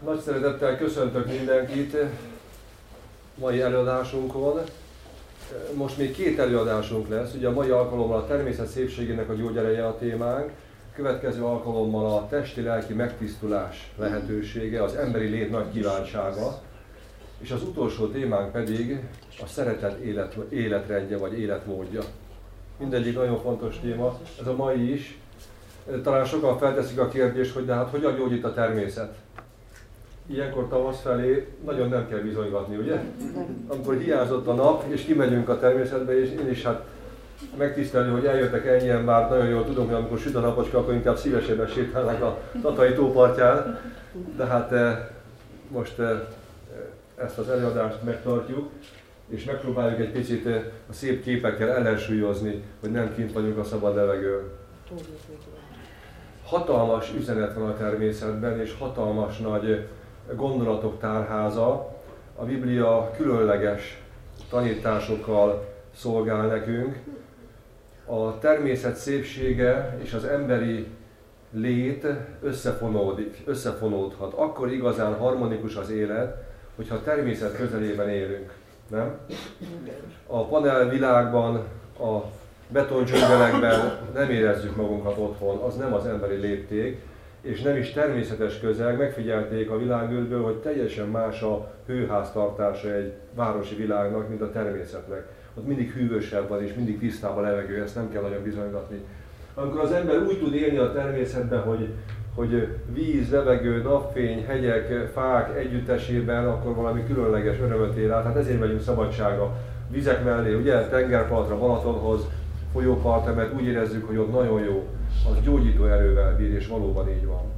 Nagy szeretettel köszöntök mindenkit mai előadásunkon. Most még két előadásunk lesz. Ugye a mai alkalommal a természet szépségének a gyógyereje a témánk. Következő alkalommal a testi-lelki megtisztulás lehetősége, az emberi lét nagy kívánsága. És az utolsó témánk pedig a szeretet életrendje vagy életmódja. Mindegyik nagyon fontos téma, ez a mai is. Talán sokan felteszik a kérdést, hogy de hát hogyan gyógyít a természet? Ilyenkor tavasz felé nagyon nem kell bizonygatni, ugye? Amikor hiányzott a nap, és kimegyünk a természetbe, és én is hát megtisztelni, hogy eljöttek ennyien, bár nagyon jól tudom, hogy amikor süt a napocska, akkor inkább szívesebben sétálnak a Tatai tópartján. De hát most ezt az előadást megtartjuk, és megpróbáljuk egy picit a szép képekkel ellensúlyozni, hogy nem kint vagyunk a szabad levegőn. Hatalmas üzenet van a természetben, és hatalmas nagy gondolatok tárháza. A Biblia különleges tanításokkal szolgál nekünk. A természet szépsége és az emberi lét összefonódhat. Akkor igazán harmonikus az élet, hogyha a természet közelében élünk. Nem? A panelvilágban, a betondzsungelekben nem érezzük magunkat otthon, az nem az emberi lépték, és nem is természetes közeg. Megfigyelték a világűrből, hogy teljesen más a hőháztartása egy városi világnak, mint a természetnek. Ott mindig hűvösebb van, és mindig tisztább a levegő, ezt nem kell nagyon bizonygatni. Amikor az ember úgy tud élni a természetben, hogy víz, levegő, napfény, hegyek, fák együttesében, akkor valami különleges örömöt ér át. Hát ezért megyünk szabadságra, vizek mellé, ugye, tengerpartra, Balatonhoz, folyópartra, mert úgy érezzük, hogy ott nagyon jó, az gyógyító erővel bír, és valóban így van.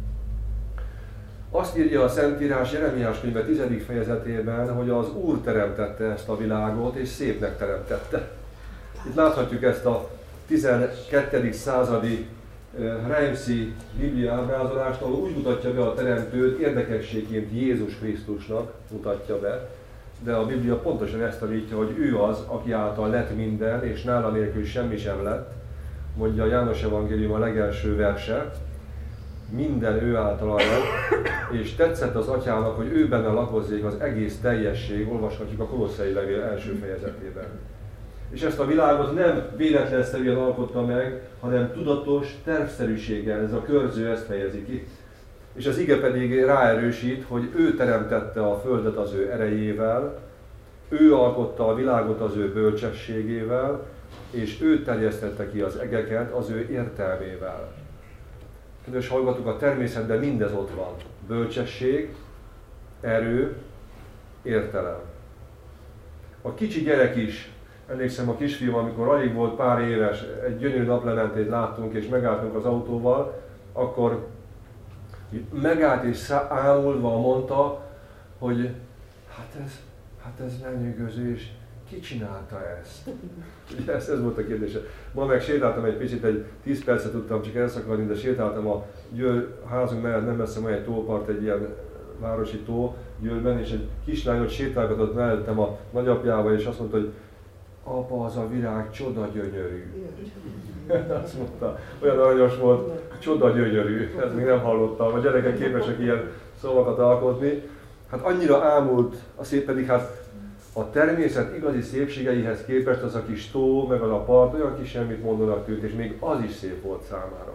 Azt írja a Szentírás Jeremiás könyve 10. fejezetében, hogy az Úr teremtette ezt a világot, és szépnek teremtette. Itt láthatjuk ezt a 12. századi Reimsi Biblia ábrázolást, ahol úgy mutatja be a teremtőt, érdekességként Jézus Krisztusnak mutatja be, de a Biblia pontosan ezt tanítja, hogy ő az, aki által lett minden, és nála nélkül semmi sem lett, mondja a János Evangélium a legelső verse, minden ő által lett, és tetszett az Atyának, hogy ő benne lakozzék az egész teljesség, olvashatjuk a Kolosszai levél első fejezetében. És ezt a világot nem véletlenszerűen alkotta meg, hanem tudatos tervszerűséggel, ez a körző ezt fejezi ki. És az ige pedig ráerősít, hogy ő teremtette a földet az ő erejével, ő alkotta a világot az ő bölcsességével, és ő terjesztette ki az egeket az ő értelmével. Kedves hallgatók, a természetben mindez ott van. Bölcsesség, erő, értelem. A kicsi gyerek is, emlékszem a kisfiam, amikor alig volt pár éves, egy gyönyörű naplementét láttunk és megálltunk az autóval, akkor megállt és ámulva mondta, hogy hát ez lenyűgöző, és ki csinálta ezt? Ugye ez volt a kérdése. Ma meg sétáltam egy picit, egy 10 percet tudtam csak elszakadni, de sétáltam a házunk mellett, nem messze van egy tópart, egy ilyen városi tó Győrben, és egy kislány ott sétálgatott mellettem a nagyapjával, és azt mondta, hogy apa, az a virág csoda gyönyörű. Azt mondta, olyan aranyos volt, csoda gyönyörű, ezt még nem hallottam. A gyerekek képesek ilyen szavakat alkotni. Hát annyira ámult, a szép pedig hát a természet igazi szépségeihez képest az a kis tó, meg az a part, olyan kis semmit mondanak tűnt, és még az is szép volt számára.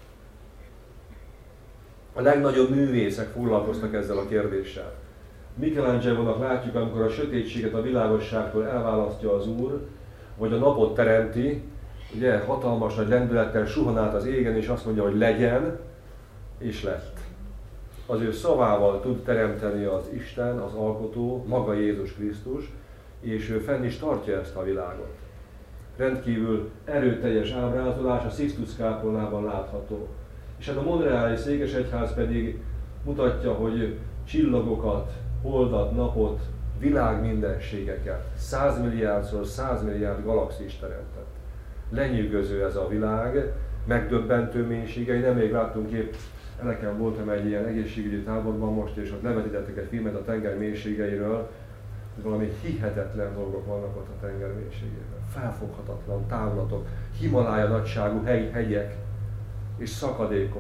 A legnagyobb művészek foglalkoztak ezzel a kérdéssel. Michelangelo-nak látjuk, amikor a sötétséget a világosságtól elválasztja az Úr, vagy a napot teremti, ugye hatalmas nagy lendülettel suhan át az égen, és azt mondja, hogy legyen, és lett. Az ő szavával tud teremteni az Isten, az Alkotó, maga Jézus Krisztus, és ő fenn is tartja ezt a világot. Rendkívül erőteljes ábrázolás a Sixtus kápolnában látható. És hát a Montreali székesegyház pedig mutatja, hogy csillagokat, holdat, napot, világ mindenségeket, 100 milliárdszor 100 milliárd galaxist teremtett. Lenyűgöző ez a világ, megdöbbentő mélységei, nemrég láttunk épp, nekem voltam egy ilyen egészségügyi táborban most, és ott levetítettek egy filmet a tenger mélységeiről, valami hihetetlen dolgok vannak ott a tenger mélységében. Felfoghatatlan távlatok, Himalája nagyságú hegyek és szakadékok.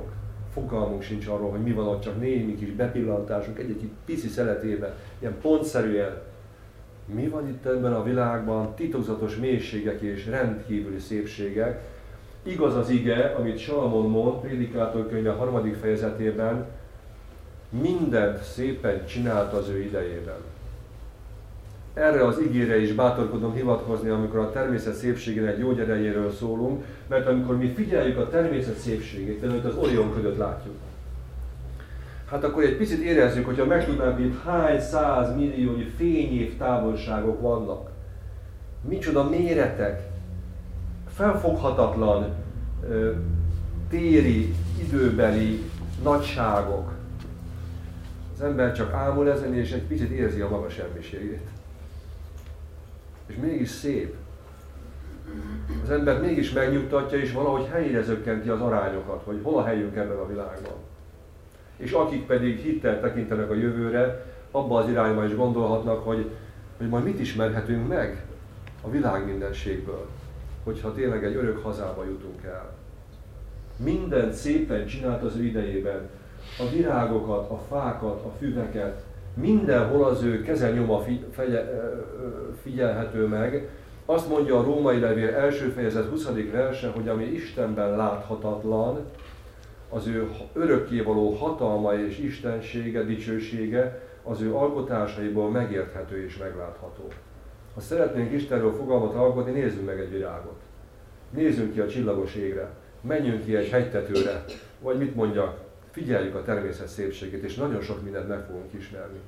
fogalmunk sincs arról, hogy mi van ott, csak némi kis bepillantásunk egy-egy pici szeletébe, ilyen pontszerűen. Mi van itt ebben a világban? Titokzatos mélységek és rendkívüli szépségek. Igaz az ige, amit Salamon mond, Prédikátor könyve 3. fejezetében, mindent szépen csinált az ő idejében. Erre az igére is bátorkodom hivatkozni, amikor a természet szépségének gyógyerejéről szólunk, mert amikor mi figyeljük a természet szépségét, például az Orion ködöt látjuk, hát akkor egy picit érezzük, hogyha megtudnánk, hogy hány 100 milliónyi fényév távolságok vannak. Micsoda méretek, felfoghatatlan téri, időbeli nagyságok. Az ember csak ámul ezen, és egy picit érzi a maga semmiségét. És mégis szép. Az ember mégis megnyugtatja, és valahogy helyére zökkenti az arányokat, hogy hol a helyünk ebben a világban. És akik pedig hittel tekintenek a jövőre, abba az irányba is gondolhatnak, hogy majd mit ismerhetünk meg a világ mindenségből, hogyha tényleg egy örök hazába jutunk el. Mindent szépen csinált az ő idejében. A virágokat, a fákat, a füveket, mindenhol az ő kezenyoma figyelhető meg. Azt mondja a Római Levél 1. fejezet 20. verse, hogy ami Istenben láthatatlan, az ő örökkévaló hatalma és istensége, dicsősége az ő alkotásaiból megérthető és meglátható. Ha szeretnénk Istenről fogalmat alkotni, nézzünk meg egy virágot. Nézzünk ki a csillagos égre, menjünk ki egy hegytetőre, vagy mit mondjak, figyeljük a természet szépségét, és nagyon sok mindent meg fogunk ismerni.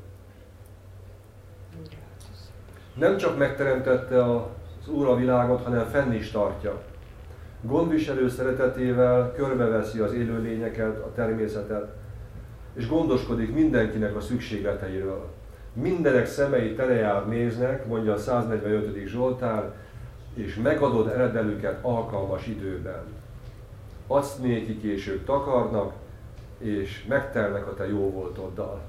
Nem csak megteremtette az Úr a világot, hanem fenn is tartja. Gondviselő szeretetével körbeveszi az élőlényeket, a természetet, és gondoskodik mindenkinek a szükségleteiről. Mindenek szemei telejárt néznek, mondja a 145. Zsoltár, és megadod eredelüket alkalmas időben. Azt nékik, és ők takarnak, és megtelnek a te jóvoltoddal.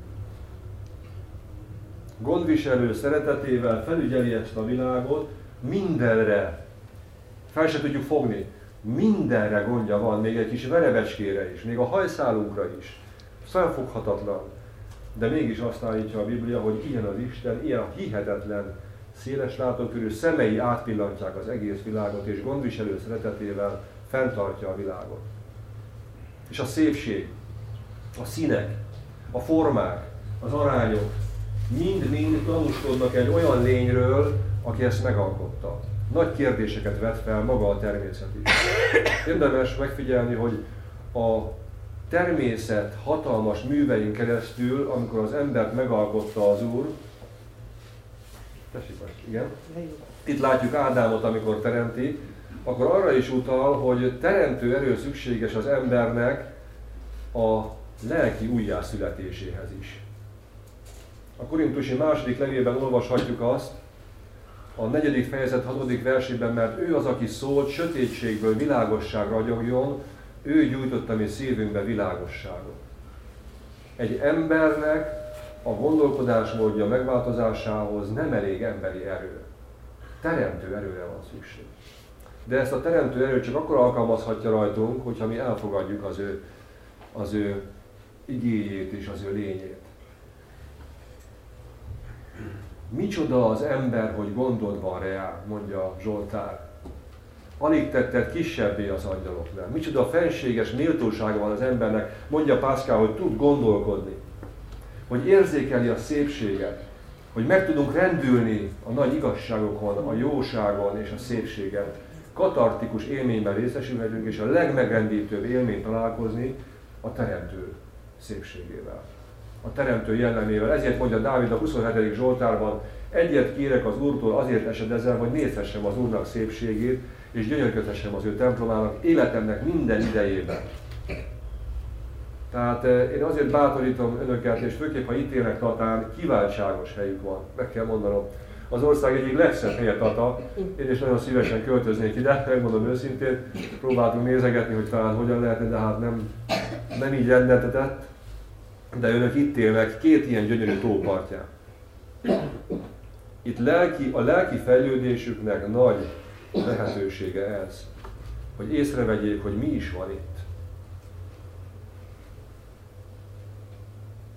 Gondviselő szeretetével felügyeli ezt a világot, mindenre, fel se tudjuk fogni, mindenre gondja van, még egy kis verebecskére is, még a hajszálunkra is. Felfoghatatlan. De mégis azt állítja a Biblia, hogy ilyen az Isten, ilyen hihetetlen, széles látókörű szemei átpillantják az egész világot, és gondviselő szeretetével fenntartja a világot. És a szépség, a színek, a formák, az arányok mind-mind tanúskodnak egy olyan lényről, aki ezt megalkotta. Nagy kérdéseket vet fel maga a természet is. Érdemes megfigyelni, hogy a természet hatalmas művein keresztül, amikor az embert megalkotta az Úr, igen. Itt látjuk Ádámot, amikor teremti, akkor arra is utal, hogy teremtő erő szükséges az embernek a lelki újjászületéséhez is. A Korintusi második levélben olvashatjuk azt, a 4. fejezet 6. versében, mert ő az, aki szólt, sötétségből világosság ragyogjon, ő gyújtotta mi szívünkbe világosságot. Egy embernek a gondolkodásmódja megváltozásához nem elég emberi erő. Teremtő erőre van szükség. De ezt a teremtő erőt csak akkor alkalmazhatja rajtunk, hogyha mi elfogadjuk az ő igéjét és az ő lényét. Micsoda az ember, hogy gondod van rá, mondja Zsoltár. Alig tetted kisebbé az angyaloknál. Micsoda fenséges méltósága van az embernek, mondja Pászkál, hogy tud gondolkodni. Hogy érzékeli a szépséget. Hogy meg tudunk rendülni a nagy igazságokon, a jóságon és a szépségen. Katartikus élményben részesülhetünk, és a legmegrendítőbb élmény találkozni a teremtő szépségével. A teremtő jellemével. Ezért mondja Dávid a 27. Zsoltárban, egyet kérek az Úrtól, azért esedezem, hogy nézhessem az Úrnak szépségét, és gyönyörködhessem az ő templomának életemnek minden idejében. Tehát én azért bátorítom önöket, és főképp, ha itt élnek Tatán, kiváltságos helyük van, meg kell mondanom. Az ország egyik legszebb helye Tata, én is nagyon szívesen költöznék ide, megmondom őszintén, próbáltunk nézegetni, hogy talán hogyan lehetne, de hát nem így rendeltetett. De önök itt élnek 2 ilyen gyönyörű tópartján. Itt a lelki fejlődésüknek nagy lehetősége ez, hogy észrevegyék, hogy mi is van itt.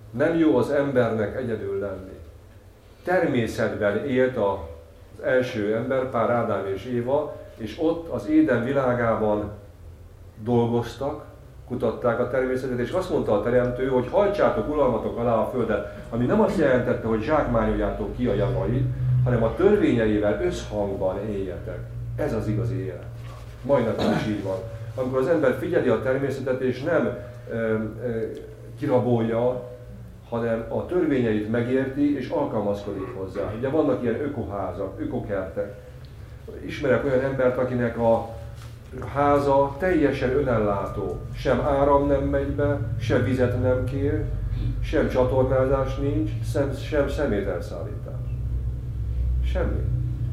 Nem jó az embernek egyedül lenni. Természetben élt az első emberpár, Ádám és Éva, és ott az Éden világában dolgoztak, kutatták a természetet, és azt mondta a Teremtő, hogy hajtsátok uralmatok alá a földet, ami nem azt jelentette, hogy zsákmányoljátok ki a javait, hanem a törvényeivel összhangban éljetek. Ez az igazi élet. Majdnem is így van. Amikor az ember figyeli a természetet, és nem kirabolja, hanem a törvényeit megérti, és alkalmazkodik hozzá. Ugye vannak ilyen ökoházak, ökokertek. Ismerek olyan embert, akinek a háza teljesen önellátó. Sem áram nem megy be, sem vizet nem kér, sem csatornázás nincs, sem szemételszállítás. Semmi.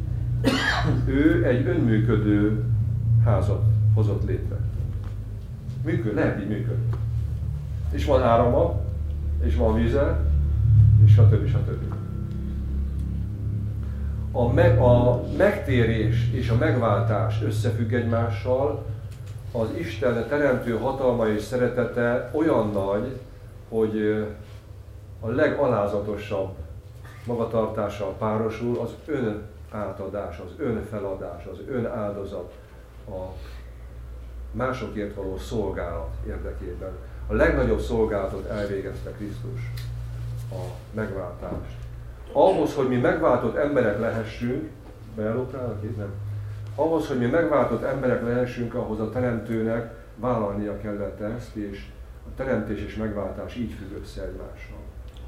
Ő egy önműködő házat hozott létre. Lehet így működni. És van árama, és van víze, és stb. A megtérés és a megváltás összefügg egymással, az Isten teremtő hatalma és szeretete olyan nagy, hogy a legalázatosabb magatartással párosul az önátadás, az önfeladás, az önáldozat, a másokért való szolgálat érdekében. A legnagyobb szolgálatot elvégezte Krisztus, a megváltást. Ahhoz, hogy mi megváltott emberek lehessünk, ahhoz, hogy mi megváltott emberek lehessünk, ahhoz a Teremtőnek vállalnia kellett ezt, és a teremtés és megváltás így függ össze egymással.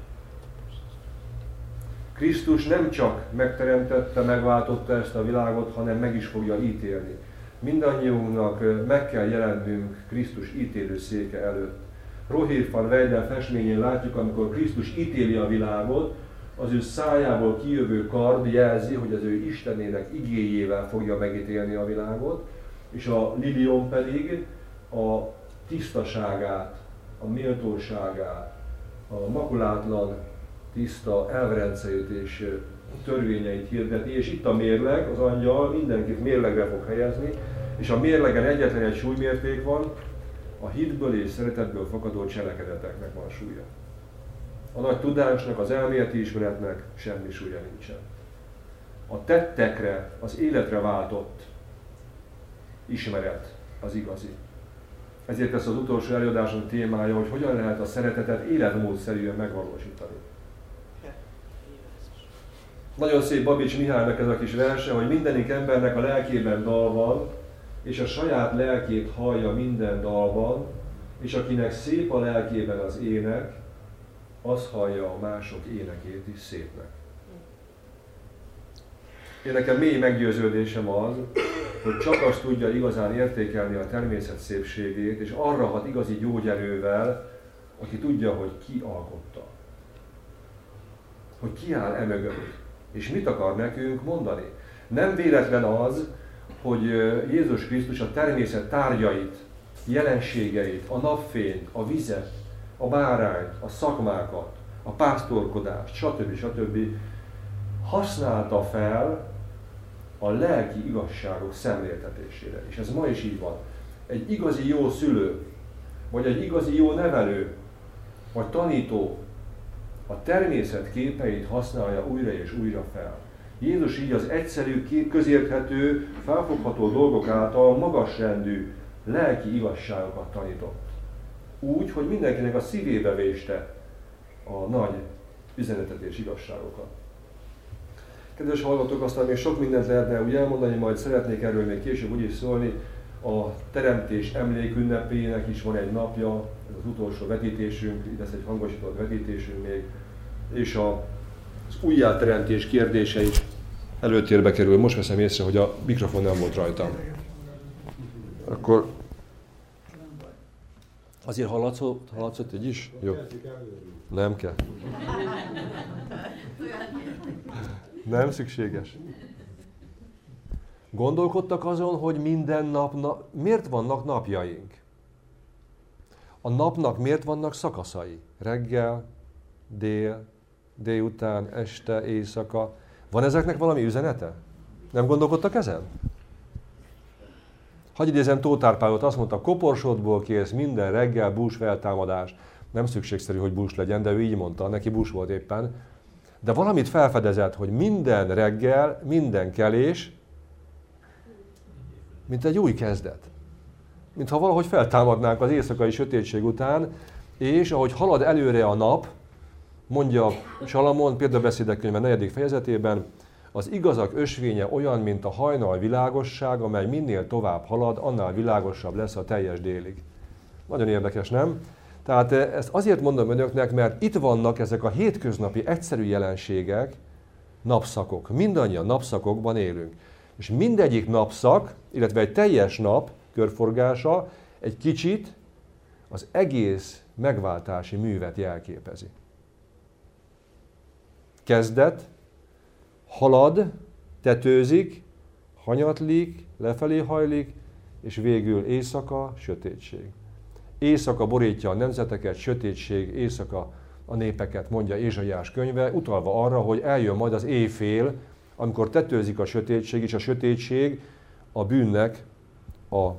Krisztus nem csak megteremtette, megváltotta ezt a világot, hanem meg is fogja ítélni. Mindannyiunknak meg kell jelennünk Krisztus ítélő széke előtt. Rogier van Weyden festményén látjuk, amikor Krisztus ítéli a világot, az ő szájából kijövő kard jelzi, hogy az ő Istenének igéjével fogja megítélni a világot, és a liliom pedig a tisztaságát, a méltóságát, a makulátlan, tiszta elvrendszerét és törvényeit hirdeti, és itt a mérleg, az angyal mindenkit mérlegre fog helyezni, és a mérlegen egyetlen egy súlymérték van, a hitből és szeretetből fakadó cselekedeteknek van súlya. A nagy tudásnak, az elméleti ismeretnek semmi súlya nincsen. A tettekre, az életre váltott ismeret az igazi. Ezért ez az utolsó előadásom témája, hogy hogyan lehet a szeretetet életmódszerűen megvalósítani. Nagyon szép Babics Mihálynak ez a kis verse, hogy mindenik embernek a lelkében dal van, és a saját lelkét hallja minden dalban, és akinek szép a lelkében az ének, az hallja a mások énekét is szépnek. Én nekem mély meggyőződésem az, hogy csak azt tudja igazán értékelni a természet szépségét, és arra hat igazi gyógyerővel, aki tudja, hogy ki alkotta. Hogy ki áll emögött, és mit akar nekünk mondani. Nem véletlen az, hogy Jézus Krisztus a természet tárgyait, jelenségeit, a napfényt, a vizet, a bárányt, a szakmákat, a pásztorkodást, stb. Használta fel a lelki igazságok szemléltetésére. És ez ma is így van. Egy igazi jó szülő, vagy egy igazi jó nevelő, vagy tanító a természet képeit használja újra és újra fel. Jézus így az egyszerű, közérthető, felfogható dolgok által magasrendű lelki igazságokat tanított. Úgy, hogy mindenkinek a szívébe véste a nagy üzenetet és igazságokat. Kedves hallgatók, aztán még sok mindent lehetne úgy elmondani, majd szeretnék erről még később úgy is szólni. A Teremtés emlékünnepének is van egy napja, ez az utolsó vetítésünk, itt lesz egy hangosított vetítésünk még, és az újjáteremtés kérdése is előtérbe kerül. Most veszem észre, hogy a mikrofon nem volt rajtam. Akkor azért hallatszott így is? Jó. Nem kell. Nem szükséges. Gondolkodtak azon, hogy minden nap, miért vannak napjaink? A napnak miért vannak szakaszai? Reggel, délután, este, éjszaka. Van ezeknek valami üzenete? Nem gondolkodtak ezen? Hadd idézem Tóth Árpádot, azt mondta, koporsodból kérsz minden reggel bús feltámadást, Nem szükségszerű, hogy bús legyen, de ő így mondta, neki bús volt éppen. De valamit felfedezett, hogy minden reggel, minden kelés, mint egy új kezdet. Mintha valahogy feltámadnánk az éjszakai sötétség után, és ahogy halad előre a nap, mondja Salamon Példabeszédek könyve 4. fejezetében, az igazak ösvénye olyan, mint a hajnal világosság, amely minél tovább halad, annál világosabb lesz a teljes délig. Nagyon érdekes, nem? Tehát ezt azért mondom önöknek, mert itt vannak ezek a hétköznapi egyszerű jelenségek, napszakok. Mindannyian napszakokban élünk. És mindegyik napszak, illetve egy teljes nap körforgása egy kicsit az egész megváltási művet jelképezi. Kezdet, halad, tetőzik, hanyatlik, lefelé hajlik, és végül éjszaka, sötétség. Éjszaka borítja a nemzeteket, sötétség, éjszaka a népeket, mondja Ézsaiás könyve, utalva arra, hogy eljön majd az éjfél, amikor tetőzik a sötétség, és a sötétség a bűnnek, az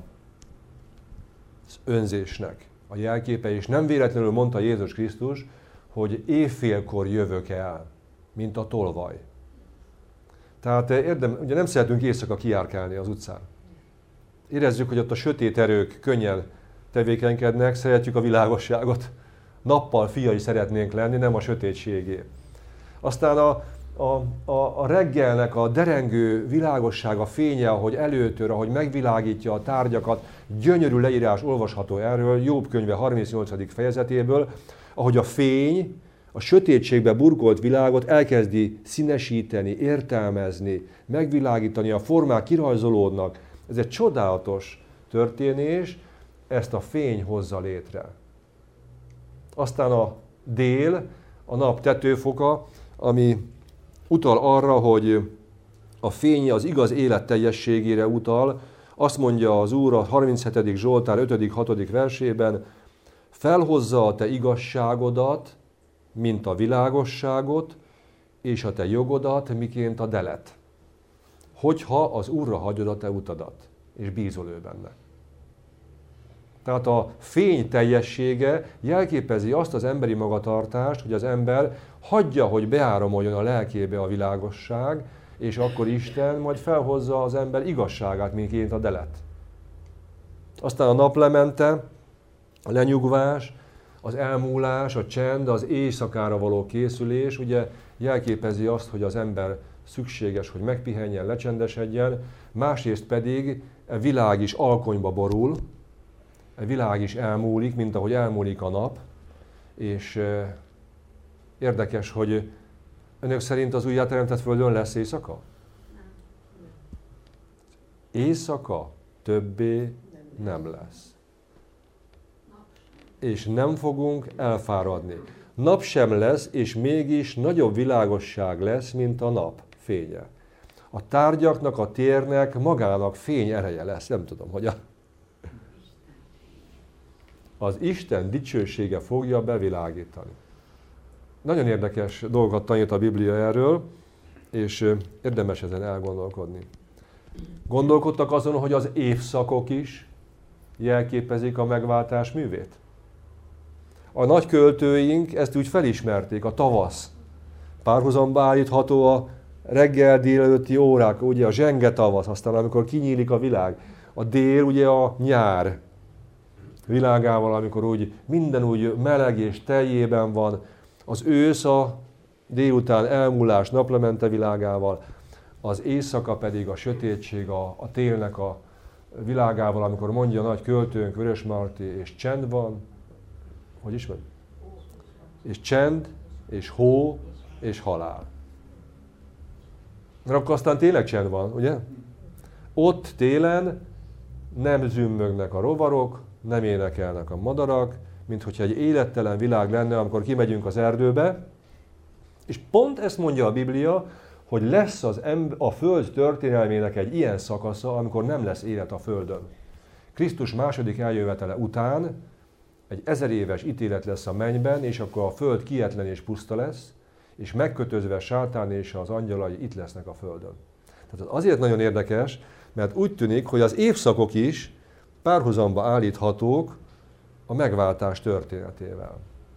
önzésnek a jelképe, és nem véletlenül mondta Jézus Krisztus, hogy éjfélkor jövök el, mint a tolvaj. Tehát ugye nem szeretünk éjszaka kijárkálni az utcán. Érezzük, hogy ott a sötét erők könnyen tevékenykednek, szeretjük a világosságot. Nappal fiai szeretnénk lenni, nem a sötétségé. Aztán a reggelnek a derengő világossága, fénye, ahogy előtör, ahogy megvilágítja a tárgyakat, gyönyörű leírás olvasható erről, Jobb könyve 38. fejezetéből, ahogy a fény a sötétségbe burkolt világot elkezdi színesíteni, értelmezni, megvilágítani, a formák kirajzolódnak. Ez egy csodálatos történés, ezt a fény hozza létre. Aztán a dél, a nap tetőfoka, ami utal arra, hogy a fény az igaz élet teljességére utal. Azt mondja az Úr a 37. Zsoltár 5.-6. versében, felhozza a te igazságodat, mint a világosságot, és a te jogodat, miként a delet. Hogyha az Úrra hagyod a te utadat, és bízol ő benne. Tehát a fény teljessége jelképezi azt az emberi magatartást, hogy az ember hagyja, hogy beáramoljon a lelkébe a világosság, és akkor Isten majd felhozza az ember igazságát, miként a delet. Aztán a naplemente, a lenyugvás, az elmúlás, a csend, az éjszakára való készülés, ugye jelképezi azt, hogy az ember szükséges, hogy megpihenjen, lecsendesedjen, másrészt pedig a világ is alkonyba borul, a világ is elmúlik, mint ahogy elmúlik a nap, és érdekes, hogy önök szerint az újjáteremtett földön lesz éjszaka? Éjszaka többé nem lesz. És nem fogunk elfáradni. Nap sem lesz, és mégis nagyobb világosság lesz, mint a nap fénye. A tárgyaknak, a térnek magának fény ereje lesz. Nem tudom, hogy az Isten dicsősége fogja bevilágítani. Nagyon érdekes dolgokat tanít a Biblia erről, és érdemes ezen elgondolkodni. Gondolkodtak azon, hogy az évszakok is jelképezik a megváltás művét? A nagy költőink ezt úgy felismerték, a tavasz. Párhuzamba állítható a reggel délelőtti órák, ugye a zsenge tavasz, aztán amikor kinyílik a világ. A dél ugye a nyár világával, amikor úgy minden úgy meleg és teljében van. Az ősz a délután elmúlás naplemente világával, az éjszaka pedig a sötétség, a télnek a világával, amikor mondja a nagy költőnk Vörösmarty, és csend van, hogy is van? És csend, és hó, és halál. Mert akkor aztán tényleg csend van, ugye? Ott télen nem zümmögnek a rovarok, nem énekelnek a madarak, mint hogyha egy élettelen világ lenne, amikor kimegyünk az erdőbe. És pont ezt mondja a Biblia, hogy lesz a Föld történelmének egy ilyen szakasza, amikor nem lesz élet a Földön. Krisztus második eljövetele után egy 1000 éves ítélet lesz a mennyben, és akkor a Föld kietlen és puszta lesz, és megkötözve Sátán és az angyalai itt lesznek a Földön. Tehát azért nagyon érdekes, mert úgy tűnik, hogy az évszakok is párhuzamba állíthatók a megváltás történetével.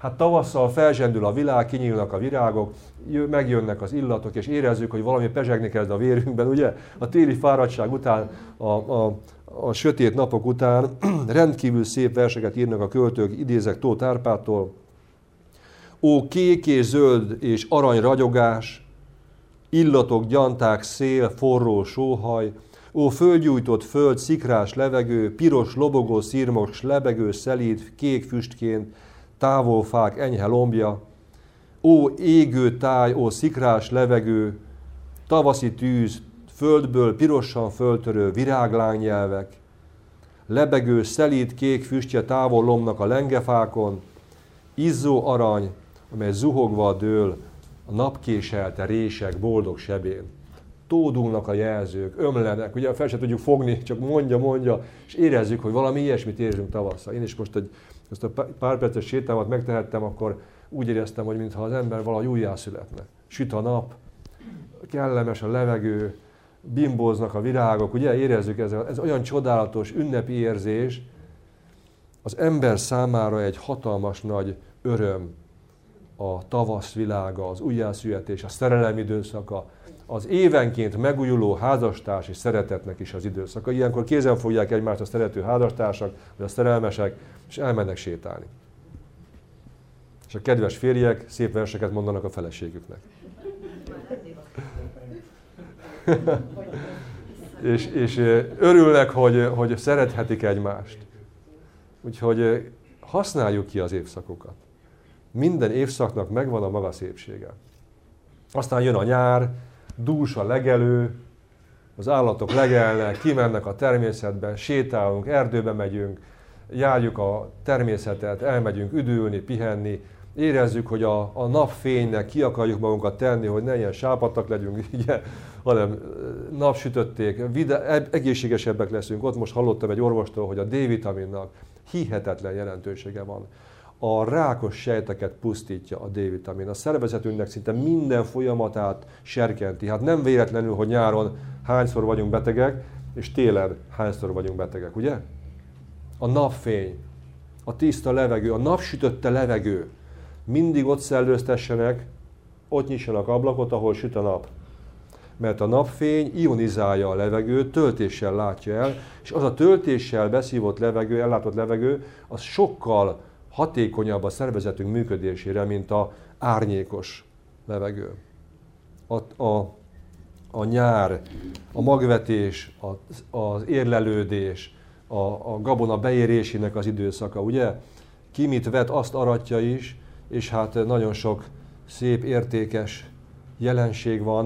Hát tavasszal felzsendül a világ, kinyílnak a virágok, megjönnek az illatok, és érezzük, hogy valami pezsegni kezd a vérünkben, ugye? A téli fáradtság után, a sötét napok után rendkívül szép verseket írnak a költők, idézek Tóth Árpádtól. Ó, kék és zöld és arany ragyogás, illatok, gyanták, szél, forró sóhaj, ó, földgyújtott föld, szikrás levegő, piros, lobogó, szirmos, lebegő, szelíd, kék füstként, távolfák, enyhe lombja, ó, égő táj, ó, szikrás levegő, tavaszi tűz, földből pirosan föltörő viráglánynyelvek, lebegő, szelíd, kék füstje távol lomnak a lengefákon, izzó arany, amely zuhogva dől a napkéselte rések boldog sebén. Tódulnak a jelzők, ömlenek, ugye fel se tudjuk fogni, csak mondja, és érezzük, hogy valami ilyesmit érzünk tavasszal. Én is most ezt a pár perces sétámat megtehettem, akkor úgy éreztem, hogy mintha az ember valahogy újjászületne. Süt a nap, kellemes a levegő, bimbóznak a virágok, ugye érezzük, ez olyan csodálatos ünnepi érzés, az ember számára egy hatalmas nagy öröm a tavasz világa, az újjászületés, a szerelem időszaka, az évenként megújuló házastársi szeretetnek is az időszaka. Ilyenkor kézen fogják egymást a szerető házastársak, vagy a szerelmesek, és elmennek sétálni. És a kedves férjek szép verseket mondanak a feleségüknek. és örülnek, hogy szerethetik egymást. Úgyhogy használjuk ki az évszakokat. Minden évszaknak megvan a maga szépsége. Aztán jön a nyár, dús a legelő, az állatok legelnek, kimennek a természetben, sétálunk, erdőbe megyünk, járjuk a természetet, elmegyünk üdülni, pihenni, érezzük, hogy a napfénynek ki akarjuk magunkat tenni, hogy ne ilyen sápadtak legyünk, ugye, hanem napsütötték, egészségesebbek leszünk. Ott most hallottam egy orvostól, hogy a D-vitaminnak hihetetlen jelentősége van. A rákos sejteket pusztítja a D-vitamin. A szervezetünknek szinte minden folyamatát serkenti. Hát nem véletlenül, hogy nyáron hányszor vagyunk betegek, és télen hányszor vagyunk betegek, ugye? A napfény, a tiszta levegő, a napsütötte levegő. Mindig ott szellőztessenek, ott nyissanak ablakot, ahol süt a nap. Mert a napfény ionizálja a levegőt, töltéssel látja el, és az a töltéssel beszívott levegő, ellátott levegő, az sokkal hatékonyabb a szervezetünk működésére, mint az árnyékos levegő. A nyár, a magvetés, az érlelődés, a gabona beérésének az időszaka, ugye? Ki mit vet, azt aratja is, és hát nagyon sok szép, értékes jelenség van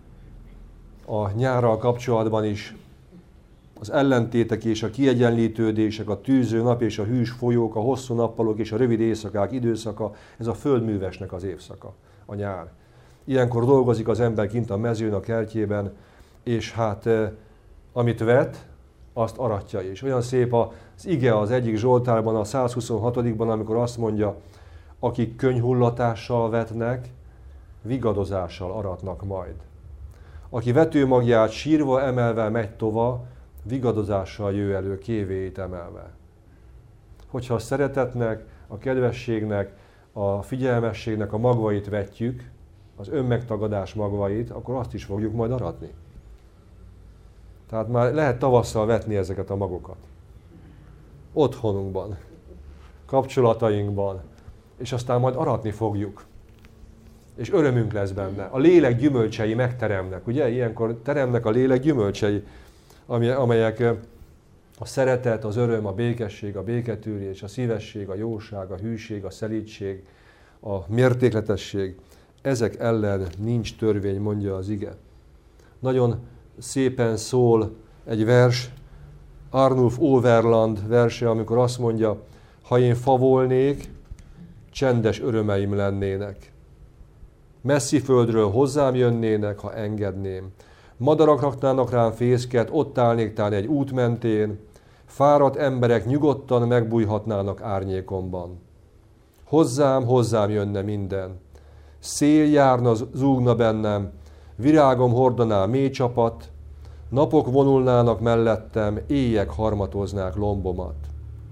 a nyárral kapcsolatban is. Az ellentétek és a kiegyenlítődések, a tűző nap és a hűs folyók, a hosszú nappalok és a rövid éjszakák időszaka, ez a földművesnek az évszaka, a nyár. Ilyenkor dolgozik az ember kint a mezőn, a kertjében, és hát amit vet, azt aratja is. Olyan szép az ige az egyik Zsoltárban, a 126-ban, amikor azt mondja, akik könnyhullatással vetnek, vigadozással aratnak majd. Aki vetőmagját sírva emelve megy tova, vigadozással jő elő kévéit emelve. Hogyha a szeretetnek, a kedvességnek, a figyelmességnek a magvait vetjük, az önmegtagadás magvait, akkor azt is fogjuk majd aratni. Tehát már lehet tavasszal vetni ezeket a magokat. Otthonunkban, kapcsolatainkban, és aztán majd aratni fogjuk. És örömünk lesz benne. A lélek gyümölcsei megteremnek, ugye? Ilyenkor teremnek a lélek gyümölcsei, amelyek a szeretet, az öröm, a békesség, a béketűrés, a szívesség, a jóság, a hűség, a szelídség, a mértékletesség. Ezek ellen nincs törvény, mondja az ige. Nagyon szépen szól egy vers, Arnulf Overland verse, amikor azt mondja, ha én fa volnék, csendes örömeim lennének. Messzi földről hozzám jönnének, ha engedném. Madarak raknának rám fészket, ott állnék tán egy út mentén, fáradt emberek nyugodtan megbújhatnának árnyékomban. Hozzám jönne minden. Szél járna, zúgna bennem, virágom hordaná mély csapat, napok vonulnának mellettem, éjjek harmatoznák lombomat.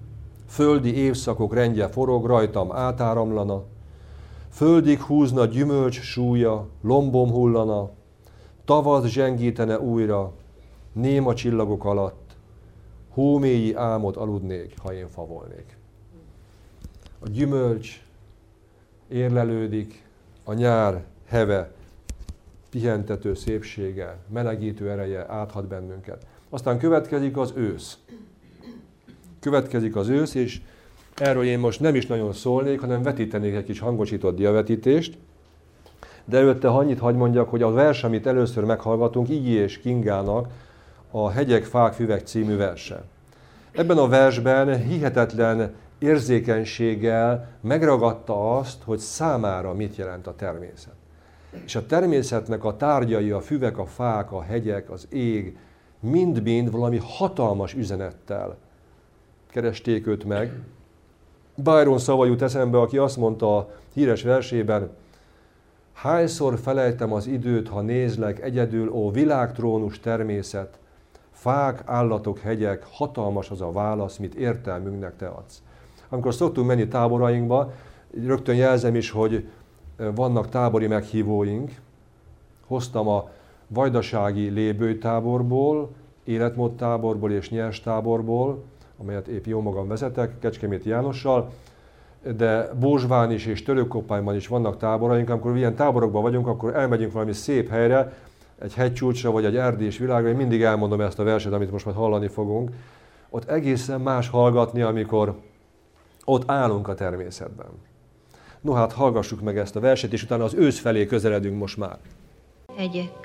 földi évszakok rendje forog, rajtam átáramlana, földig húzna gyümölcs súlya, lombom hullana, tavasz zsengítene újra, néma csillagok alatt, hómélyi álmot aludnék, ha én fa volnék. A gyümölcs érlelődik, a nyár heve, pihentető szépsége, melegítő ereje áthat bennünket. Aztán következik az ősz. Következik az ősz, és erről én most nem is nagyon szólnék, hanem vetítenék egy kis hangosított diavetítést. De előtte annyit hadd mondjak, hogy a vers, amit először meghallgatunk, Igyi és Kingának a Hegyek, fák, füvek című verse. Ebben a versben hihetetlen érzékenységgel megragadta azt, hogy számára mit jelent a természet. És a természetnek a tárgyai, a füvek, a fák, a hegyek, az ég, mind-mind valami hatalmas üzenettel keresték őt meg. Byron szava jut eszembe, aki azt mondta a híres versében: hányszor felejtem az időt, ha nézlek egyedül, ó világtrónus természet, fák, állatok, hegyek, hatalmas az a válasz, mit értelmünknek te adsz. Amikor szoktunk menni táborainkba, rögtön jelzem is, hogy vannak tábori meghívóink. Hoztam a vajdasági lébőjtáborból, életmódtáborból és nyers táborból, amelyet épp jó magam vezetek, Kecskeméti Jánossal, de Bózsván is és Törökkoppányban is vannak táboraink. Amikor ilyen táborokban vagyunk, akkor elmegyünk valami szép helyre, egy hegycsúcsra vagy egy erdés világra. Én mindig elmondom ezt a verset, amit most majd hallani fogunk. Ott egészen más hallgatni, amikor ott állunk a természetben. No hát hallgassuk meg ezt a verset, és utána az ősz felé közeledünk most már. Hegyek,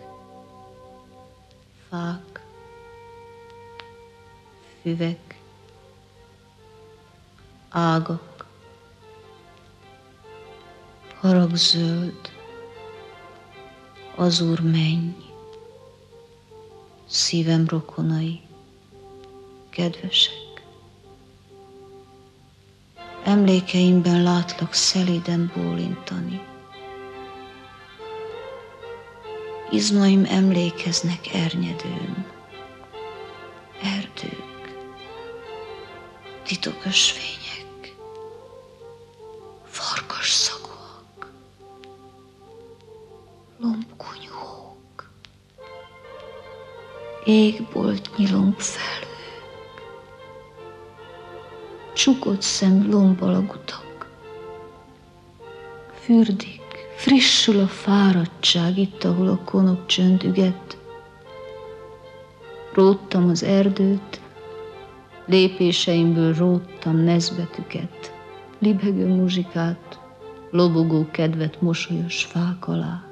fák, füvek, ágak, haragzöld, azúr menny, szívem rokonai, kedvesek. Emlékeimben látlak szelíden bólintani. Izmaim emlékeznek ernyedőn, erdők, titokos fények, farkas szagúak, lombkunyhók, égboltnyi lombfelhők, csukott szem lombalagutak. Fürdik, frissül a fáradtság itt, ahol a konok csönd üget. Róttam az erdőt, lépéseimből róttam nezbetüket, libegő muzsikát, lobogó kedvet mosolyos fák alá.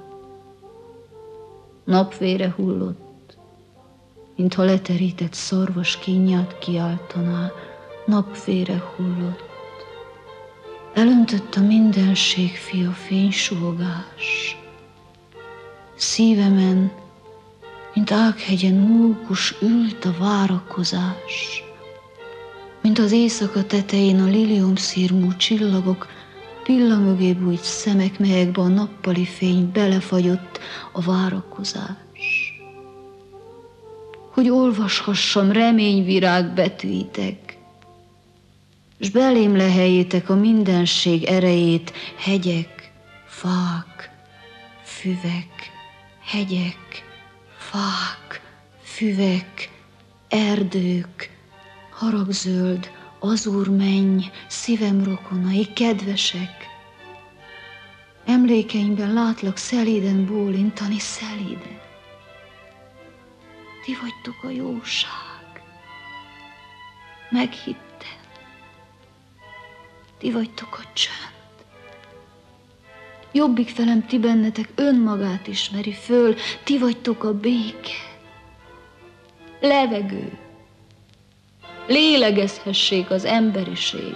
Napvére hullott, mintha leterített szarvas kínját kiáltaná, napvére hullott. Elöntött a mindenség fia fénysuhogás. Szívemen, mint Ághegyen mókus ült a várakozás. Mint az éjszaka tetején a liliomszírmú csillagok, pillamögé bújt szemek, melyekbe a nappali fény belefagyott a várakozás. Hogy olvashassam reményvirág betűitek, s belém leheljétek a mindenség erejét, hegyek, fák, füvek, hegyek, fák, füvek, erdők, haragzöld, azúrmenny, szívem rokonai, kedvesek. Emlékeimben látlak szelíden bólintani, szelíden. Ti vagytok a jóság, meghittem. Ti vagytok a csönd. Jobbik felem ti bennetek önmagát ismeri föl, ti vagytok a béke. Levegő. Lélegezhessék az emberiség.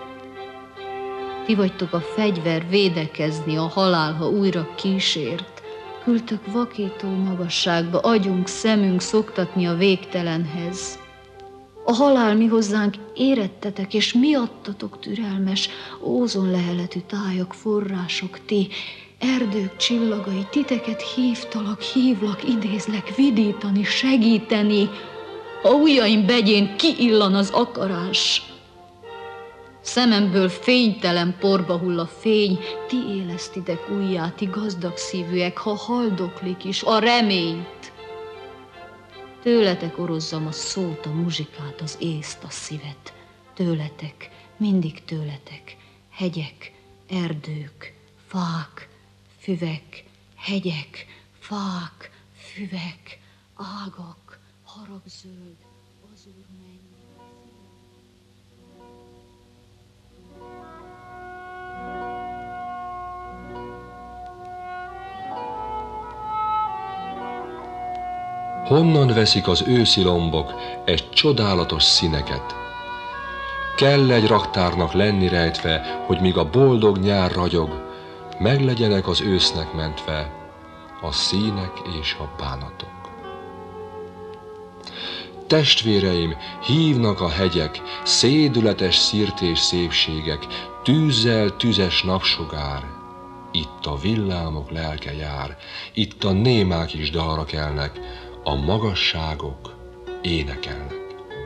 Ti vagytok a fegyver védekezni a halál, ha újra kísért. Küldtök vakító magasságba, agyunk, szemünk szoktatni a végtelenhez. A halál mi hozzánk érettetek, és miattatok türelmes, ózonleheletű tájak, források ti, erdők csillagai, titeket hívtalak, hívlak, idézlek, vidítani, segíteni. Ha ujjaim begyén kiillan az akarás, Szememből fénytelen porba hull a fény, ti élesztitek újjá, ti gazdag szívűek, ha haldoklik is a reményt. Tőletek orozzam a szót, a muzsikát, az észt, a szívet. Tőletek, mindig tőletek, hegyek, erdők, fák, füvek, hegyek, fák, füvek, ágak, haragzöld, azúr menny. Honnan veszik az őszi lombok egy csodálatos színeket? Kell egy raktárnak lenni rejtve, hogy míg a boldog nyár ragyog, meglegyenek az ősznek mentve a színek és a bánatok. Testvéreim, hívnak a hegyek, szédületes szirt és szépségek, tűzzel tüzes napsugár. Itt a villámok lelke jár, itt a némák is dalra kelnek, a magasságok énekelnek.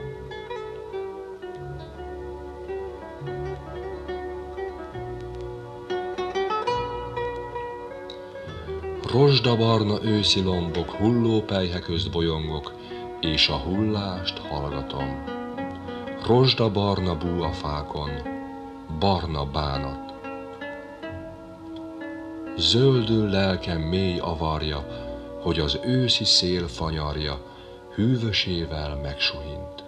Rozsdabarna őszi lombok, hulló pelyhe közt bolyongok, és a hullást hallgatom. Rozsdabarna bú a fákon, barna bánat. Zöldül lelkem mély avarja, hogy az őszi szél fanyarja hűvösével megsuhint.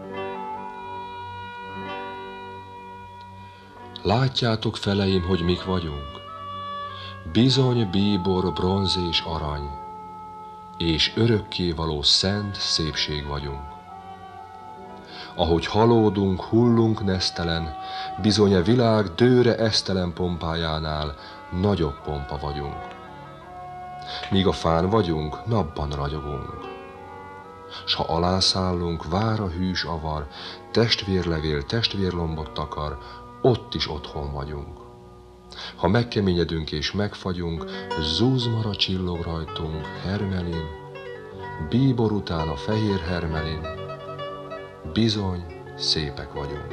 Látjátok, feleim, hogy mik vagyunk? Bizony bíbor, bronz és arany, és örökkévaló szent szépség vagyunk. Ahogy halódunk, hullunk nesztelen, bizony a világ dőre esztelen pompájánál nagyobb pompa vagyunk. Míg a fán vagyunk, napban ragyogunk. S ha alászállunk, vár a hűs avar, testvérlevél testvérlombot takar, ott is otthon vagyunk. Ha megkeményedünk és megfagyunk, zúzmara csillog rajtunk hermelin, bíbor után a fehér hermelin, bizony szépek vagyunk.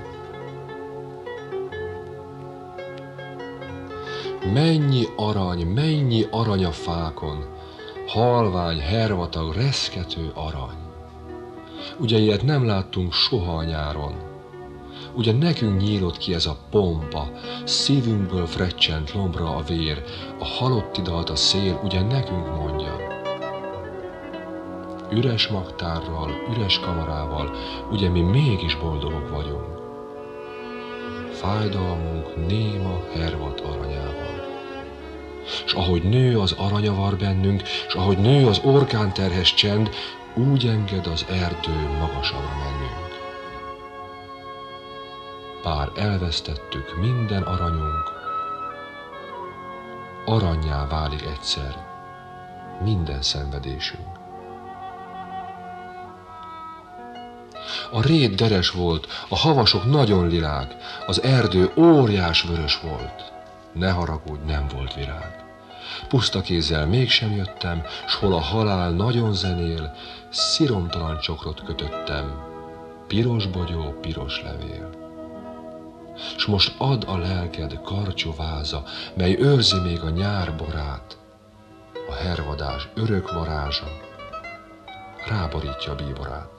Mennyi arany a fákon, halvány, hervatag, reszkető arany. Ugye ilyet nem láttunk soha a nyáron. Ugye nekünk nyílott ki ez a pompa, szívünkből frecsent lombra a vér, a halotti dalt a szél, ugye nekünk mondja. Üres magtárral, üres kamarával, ugye mi mégis boldogok vagyunk. Fájdalmunk néma hervat aranyával. S ahogy nő az aranyavar bennünk, s ahogy nő az orkánterhes csend, úgy enged az erdő magasabbra mennünk. Bár elvesztettük minden aranyunk, arannyá válik egyszer minden szenvedésünk. A rét deres volt, a havasok nagyon lilák, az erdő óriás vörös volt. Ne haragudj, nem volt virág. Puszta kézzel mégsem jöttem, s hol a halál nagyon zenél, sziromtalan csokrot kötöttem, piros bogyó, piros levél. S most add a lelked karcsú váza, mely őrzi még a nyár borát, a hervadás örök varázsa ráborítja a bíborát.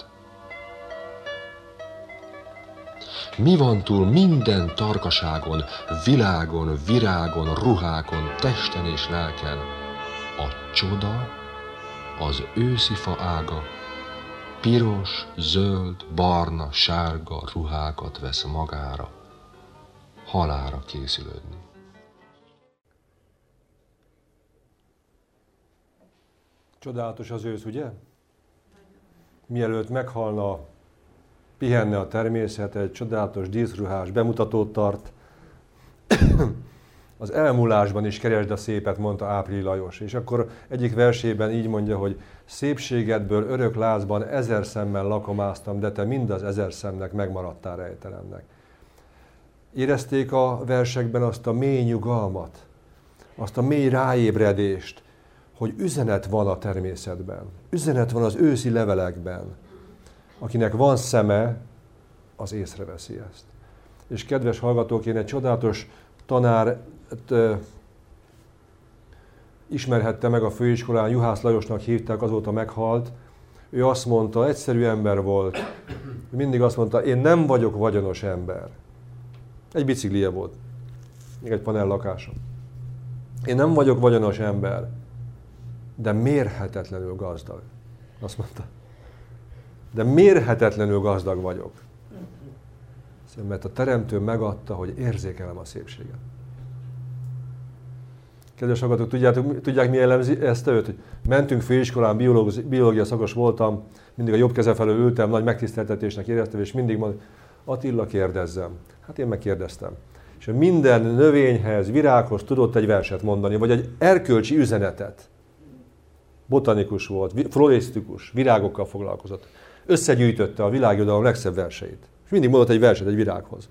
Mi van túl minden tarkaságon, világon, virágon, ruhákon, testen és lelken? A csoda, az őszi fa ága, piros, zöld, barna, sárga ruhákat vesz magára, halálra készülődni. Csodálatos az ősz, ugye? Mielőtt meghalna, pihenne a természet, egy csodálatos díszruhás bemutatót tart. Az elmúlásban is keresd a szépet, mondta Áprili Lajos. És akkor egyik versében így mondja, hogy szépségedből örök lázban 1000 szemmel lakomáztam, de te mind az 1000 szemnek megmaradtál rejtelennek. Érezték a versekben azt a mély nyugalmat, azt a mély ráébredést, hogy üzenet van a természetben, üzenet van az őszi levelekben. Akinek van szeme, az észreveszi ezt. és kedves hallgatók, én egy csodálatos tanárt ismerhette meg a főiskolán, Juhász Lajosnak hívták, azóta meghalt. Ő azt mondta, egyszerű ember volt, mindig azt mondta, én nem vagyok vagyonos ember. Egy biciklije volt, még egy panellakása. Én nem vagyok vagyonos ember, de mérhetetlenül gazdag. Azt mondta. De mérhetetlenül gazdag vagyok. Mert a Teremtő megadta, hogy érzékelem a szépséget. Kedves hallgatók, tudják mi jellemzi ezt őt? Hogy mentünk főiskolán, biológia szakos voltam, mindig a jobb keze felől ültem, nagy megtiszteltetésnek éreztem, és mindig mondta, Attila, kérdezzem. Hát én megkérdeztem. És minden növényhez, virághoz tudott egy verset mondani, vagy egy erkölcsi üzenetet. Botanikus volt, florisztikus, virágokkal foglalkozott. Összegyűjtötte a világirodalom legszebb verseit. És mindig mondott egy verset egy virághoz.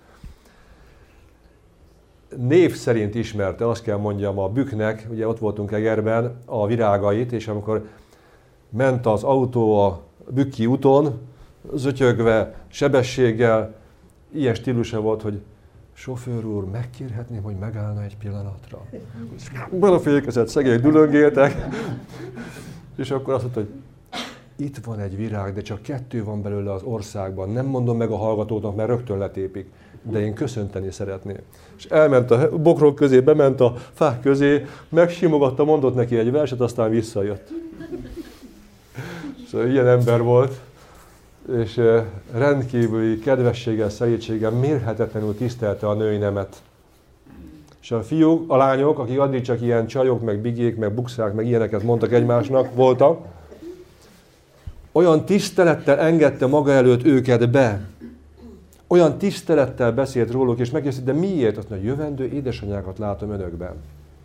Név szerint ismerte, azt kell mondjam, a Bükknek, ugye ott voltunk Egerben, a virágait, és amikor ment az autó a Bükki úton, zötyögve, sebességgel, ilyen stílusa volt, hogy sofőr úr, megkérhetném, hogy megállna egy pillanatra. Belefékezett, szegélyek dülöngéltek, és akkor azt mondta, hogy itt van egy virág, de csak 2 van belőle az országban. Nem mondom meg a hallgatóknak, mert rögtön letépik. De én köszönteni szeretném. És elment a bokrok közé, bement a fák közé, megsimogatta, mondott neki egy verset, aztán visszajött. Szóval ilyen ember volt, és rendkívüli kedvességgel, szelídséggel mérhetetlenül tisztelte a női nemet. És a fiúk, a lányok, akik addig csak ilyen csajok, meg bigék, meg bukszák, meg ilyeneket mondtak egymásnak, voltak, olyan tisztelettel engedte maga előtt őket be, olyan tisztelettel beszélt róluk, és megkérdezte, de miért? Azt mondja, jövendő édesanyákat látom önökben.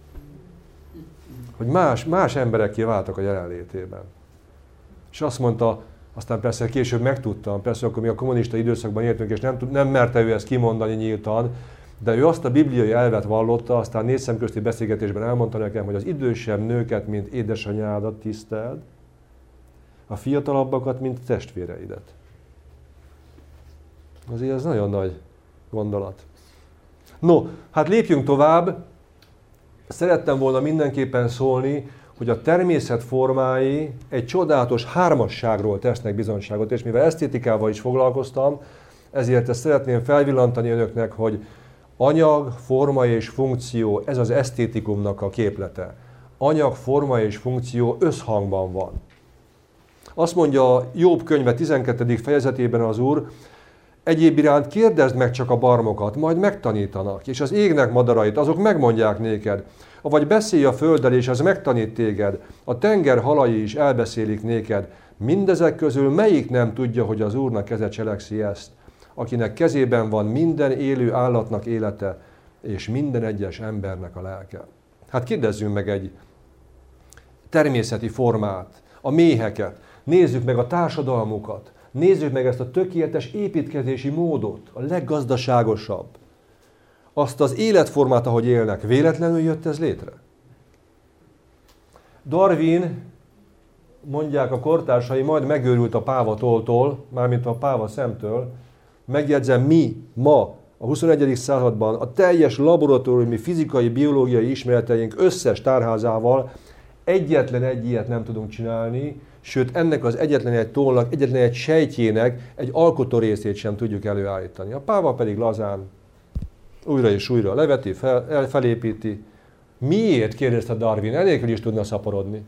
Hogy más emberekké váltak a jelenlétében. És azt mondta, aztán persze később megtudtam, persze akkor mi a kommunista időszakban éltünk, és nem merte ő ezt kimondani nyíltan, de ő azt a bibliai elvet vallotta, aztán 4 szemközti beszélgetésben elmondta nekem, hogy az idősebb nőket, mint édesanyádat tiszteld, a fiatalabbakat, mint testvéreidet. Azért ez nagyon nagy gondolat. No, hát lépjünk tovább. Szerettem volna mindenképpen szólni, hogy a természet formái egy csodálatos hármasságról tesznek bizonyságot, és mivel esztétikával is foglalkoztam, ezért ezt szeretném felvillantani önöknek, hogy anyag, forma és funkció, ez az esztétikumnak a képlete. Anyag, forma és funkció összhangban van. Azt mondja Jobb könyve 12. fejezetében az Úr, egyéb iránt kérdezd meg csak a barmokat, majd megtanítanak, és az égnek madarait, azok megmondják néked. Vagy beszélj a földdel, és az megtanít téged. A tenger halai is elbeszélik néked. Mindezek közül melyik nem tudja, hogy az Úrnak keze cselekszi ezt, akinek kezében van minden élő állatnak élete, és minden egyes embernek a lelke. Hát kérdezzünk meg egy természeti formát, a méheket, nézzük meg a társadalmukat, nézzük meg ezt a tökéletes építkezési módot, a leggazdaságosabb. Azt az életformát, ahogy élnek, véletlenül jött ez létre? Darwin, mondják a kortársai, majd megőrült a pávatoltól, mármint a páva szemtől, megjegyzem, mi ma, a 21. században a teljes laboratóriumi, fizikai, biológiai ismereteink összes tárházával egyetlen egy ilyet nem tudunk csinálni, sőt ennek az egyetlen egy tollnak, egyetlen egy sejtjének egy alkotó részét sem tudjuk előállítani. A páva pedig lazán újra és újra leveti, felépíti. Miért, kérdezte Darwin, enélkül is tudna szaporodni.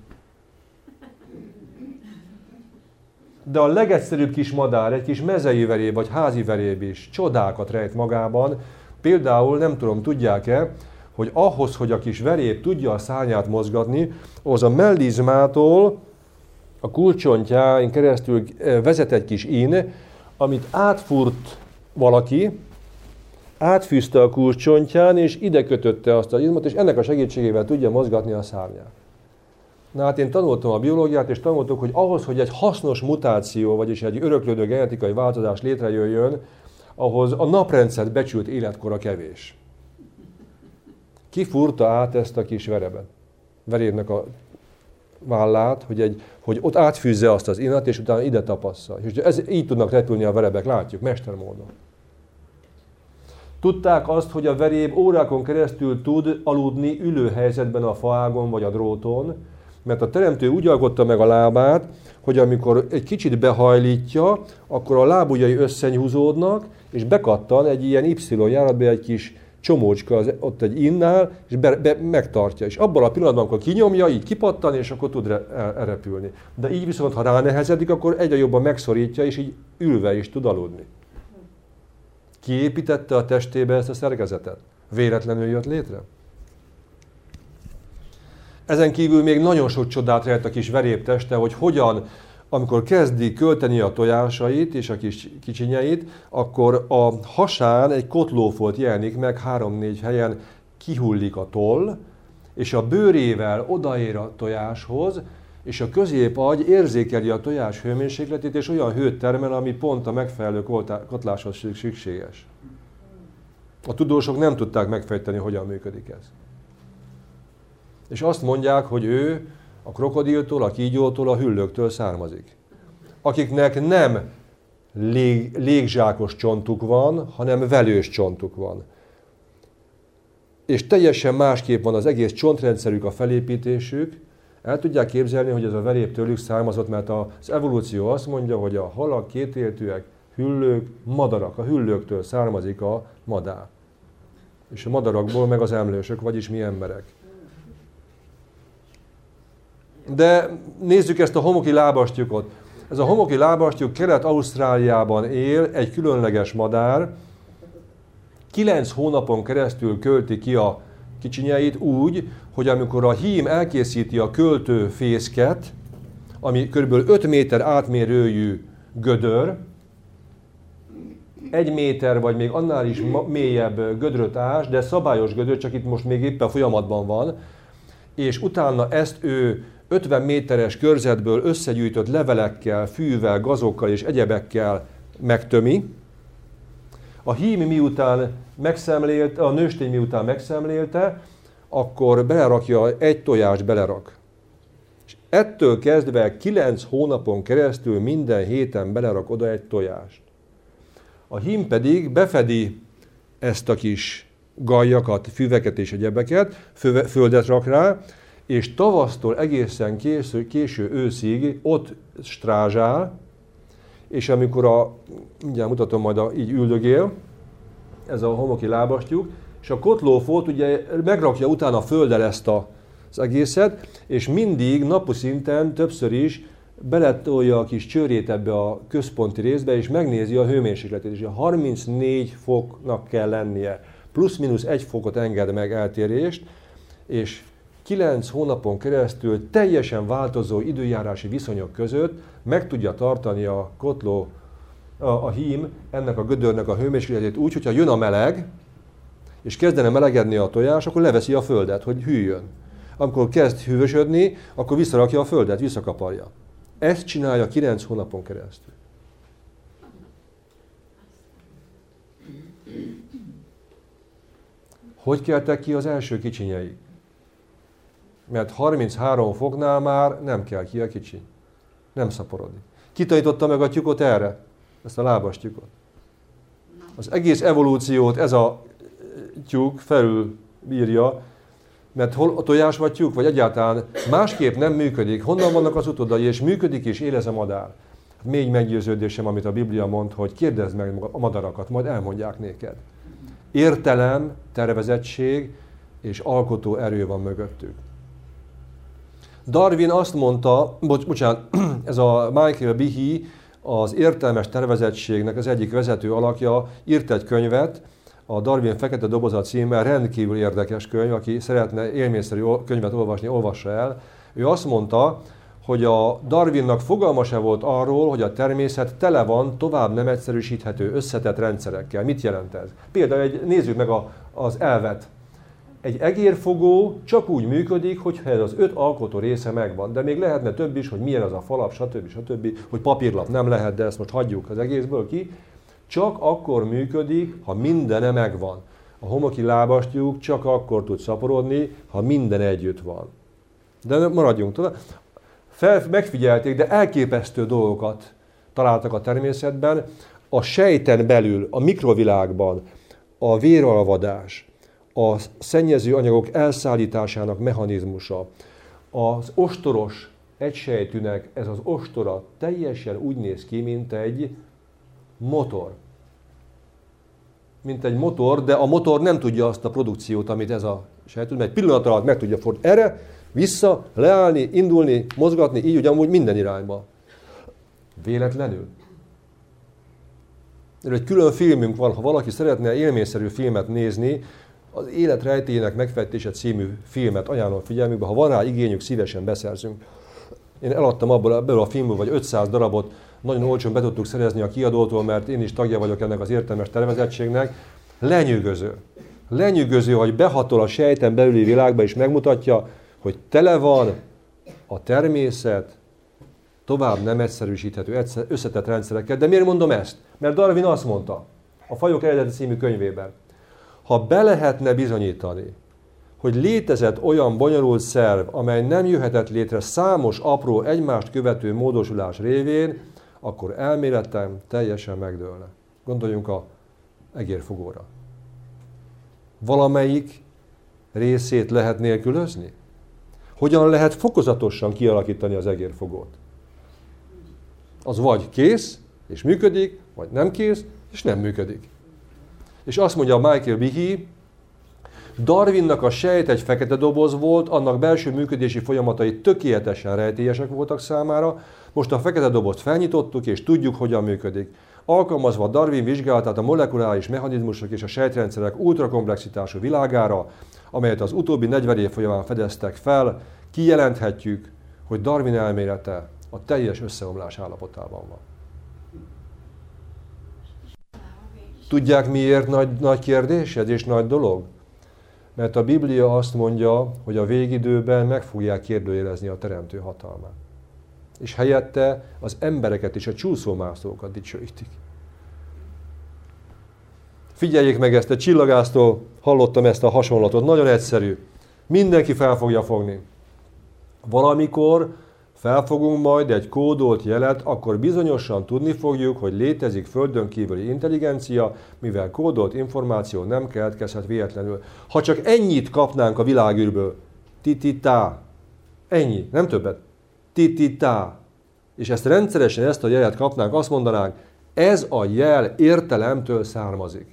De a legegyszerűbb kis madár, egy kis mezei veréb vagy házi veréb is csodákat rejt magában. Például, nem tudom, tudják-e, hogy ahhoz, hogy a kis veréb tudja a szárnyát mozgatni, az a mellizmától a kulcsontján keresztül vezet egy kis ín, amit átfúrt valaki, átfűzte a kulcsontján, és ide kötötte azt az izmot, és ennek a segítségével tudja mozgatni a szárnyát. Na hát én tanultam a biológiát, és tanultuk, hogy ahhoz, hogy egy hasznos mutáció, vagyis egy öröklődő genetikai változás létrejöjjön, ahhoz a naprendszert becsült életkora kevés. Ki fúrta át ezt a kis verébnek a vállát, hogy ott átfűzze azt az inat, és utána ide tapassza. És így tudnak repülni a verebek, látjuk, mestermódon. Tudták azt, hogy a veréb órákon keresztül tud aludni ülő helyzetben a faágon vagy a dróton, mert a teremtő úgy alkotta meg a lábát, hogy amikor egy kicsit behajlítja, akkor a lábujjai összenyúzódnak, és bekattan egy ilyen Y-járatba egy kis csomócska ott egy innál, és megtartja. És abban a pillanatban, amikor kinyomja, így kipattan, és akkor tud repülni. De így viszont, ha ránehezedik, akkor egyre jobban megszorítja, és így ülve is tud aludni. Ki építette a testébe ezt a szerkezetet? Véletlenül jött létre? Ezen kívül még nagyon sok csodát rejt a kis verép teste, hogy hogyan, amikor kezdi költeni a tojásait és a kis kicsinyeit, akkor a hasán egy kotlófolt jelenik meg, 3-4 helyen kihullik a toll, és a bőrével odaér a tojáshoz, és a középagy érzékeli a tojás hőmérsékletét, és olyan hőt termel, ami pont a megfelelő kotláshoz szükséges. A tudósok nem tudták megfejteni, hogyan működik ez. És azt mondják, hogy ő a krokodiltól, a kígyótól, a hüllőktől származik. Akiknek nem légzsákos csontuk van, hanem velős csontuk van. És teljesen másképp van az egész csontrendszerük, a felépítésük. El tudják képzelni, hogy ez a verép tőlük származott, mert az evolúció azt mondja, hogy a halak, kétéltűek, hüllők, madarak. A hüllőktől származik a madár. És a madarakból meg az emlősök, vagyis mi emberek. De nézzük ezt a homoki lábastyukot. Ez a homoki lábastyuk Kelet-Ausztráliában él, egy különleges madár. 9 hónapon keresztül költi ki a kicsinyeit úgy, hogy amikor a hím elkészíti a költőfészket, ami kb. 5 méter átmérőjű gödör, 1 méter vagy még annál is mélyebb gödröt ás, de szabályos gödör, csak itt most még éppen folyamatban van, és utána ezt ő 50 méteres körzetből összegyűjtött levelekkel, fűvel, gazokkal és egyebekkel megtömi. A hím miután megszemlélte, a nőstény miután megszemlélte, akkor belerakja, egy tojást belerak. És ettől kezdve 9 hónapon keresztül minden héten belerak oda egy tojást. A hím pedig befedi ezt a kis galjakat, füveket és egyebeket, földet rak rá, és tavasztól egészen késő őszig ott strázsál, és amikor mindjárt mutatom, majd így üldögél, ez a homoki lábastyúk, és a kotlófolt ugye megrakja utána a földdel ezt az egészet, és mindig napi szinten többször is beletolja a kis csőrét ebbe a központi részbe, és megnézi a hőmérsékletét, és a 34 foknak kell lennie. Plusz-minusz 1 fokot enged meg eltérést, és 9 hónapon keresztül teljesen változó időjárási viszonyok között meg tudja tartani a kotló, a hím ennek a gödörnek a hőmérsékletét úgy, hogyha jön a meleg, és kezdene melegedni a tojás, akkor leveszi a földet, hogy hűljön. Amikor kezd hűvösödni, akkor visszarakja a földet, visszakaparja. Ezt csinálja 9 hónapon keresztül. Hogy keltek ki az első kicsinyei? Mert 33 foknál már nem kell ki a kicsi. Nem szaporodik. Ki tanította meg a tyúkot erre? Ezt a lábastyúkot. Az egész evolúciót ez a tyúk felülbírja, mert hol a tojás vagy tyúk, vagy egyáltalán másképp nem működik. Honnan vannak az utódai, és működik és él ez a madár? Még meggyőződésem, amit a Biblia mond, hogy kérdezd meg a madarakat, majd elmondják néked. Értelem, tervezettség és alkotó erő van mögöttük. Darwin azt mondta, ez a Michael Behe, az értelmes tervezettségnek az egyik vezető alakja, írt egy könyvet, a Darwin Fekete Doboza címmel, rendkívül érdekes könyv, aki szeretne élményszerű könyvet olvasni, olvassa el. Ő azt mondta, hogy a Darwinnak fogalma se volt arról, hogy a természet tele van tovább nem egyszerűsíthető, összetett rendszerekkel. Mit jelent ez? Például nézzük meg az elvet. Egy egérfogó csak úgy működik, hogyha ez az 5 alkotó része megvan. De még lehetne több is, hogy milyen az a falap, stb. Hogy papírlap nem lehet, de ezt most hagyjuk az egészből ki. Csak akkor működik, ha mindene megvan. A homoki lábastyúk csak akkor tud szaporodni, ha minden együtt van. De maradjunk tovább. Megfigyelték, de elképesztő dolgokat találtak a természetben. A sejten belül, a mikrovilágban a véralvadás, a szennyező anyagok elszállításának mechanizmusa, az ostoros egysejtűnek ez az ostora teljesen úgy néz ki, mint egy motor. Mint egy motor, de a motor nem tudja azt a produkciót, amit ez a sejtű, mert egy pillanat alatt meg tudja fordítani erre, vissza, leállni, indulni, mozgatni, így ugyanúgy minden irányba. Véletlenül. Egy külön filmünk van, ha valaki szeretne élményszerű filmet nézni, az Élet rejtélyének megfejtése című filmet ajánlom figyelmükbe, ha van rá igényük, szívesen beszerzünk. Én eladtam ebből a filmből vagy 500 darabot, nagyon olcsón be tudtuk szerezni a kiadótól, mert én is tagja vagyok ennek az értelmes tervezettségnek. Lenyűgöző. Lenyűgöző, hogy behatol a sejten belüli világba és megmutatja, hogy tele van a természet tovább nem egyszerűsíthető, összetett rendszerekkel. De miért mondom ezt? Mert Darwin azt mondta a Fajok eredeti című könyvében, ha be lehetne bizonyítani, hogy létezett olyan bonyolult szerv, amely nem jöhetett létre számos apró egymást követő módosulás révén, akkor elméletem teljesen megdőlne. Gondoljunk a egérfogóra. Valamelyik részét lehet nélkülözni? Hogyan lehet fokozatosan kialakítani az egérfogót? Az vagy kész, és működik, vagy nem kész, és nem működik. És azt mondja Michael Behe, Darwinnak a sejt egy fekete doboz volt, annak belső működési folyamatai tökéletesen rejtélyesek voltak számára, most a fekete dobozt felnyitottuk, és tudjuk, hogyan működik. Alkalmazva Darwin vizsgálatát a molekuláris mechanizmusok és a sejtrendszerek ultrakomplexitású világára, amelyet az utóbbi 40 év folyamán fedeztek fel, kijelenthetjük, hogy Darwin elmélete a teljes összeomlás állapotában van. Tudják, miért nagy kérdés ez és nagy dolog? Mert a Biblia azt mondja, hogy a végidőben meg fogják kérdőjelezni a teremtő hatalmát. És helyette az embereket és a csúszómászókat dicsőítik. Figyeljék meg ezt, egy csillagásztól hallottam ezt a hasonlatot, nagyon egyszerű. Mindenki fel fogja fogni. Valamikor felfogunk majd egy kódolt jelet, akkor bizonyosan tudni fogjuk, hogy létezik földön kívüli intelligencia, mivel kódolt információ nem keletkezhet véletlenül. Ha csak ennyit kapnánk a világűrből, tititá, ennyi, nem többet, tititá, és ezt rendszeresen, ezt a jelet kapnánk, azt mondanánk, ez a jel értelemtől származik.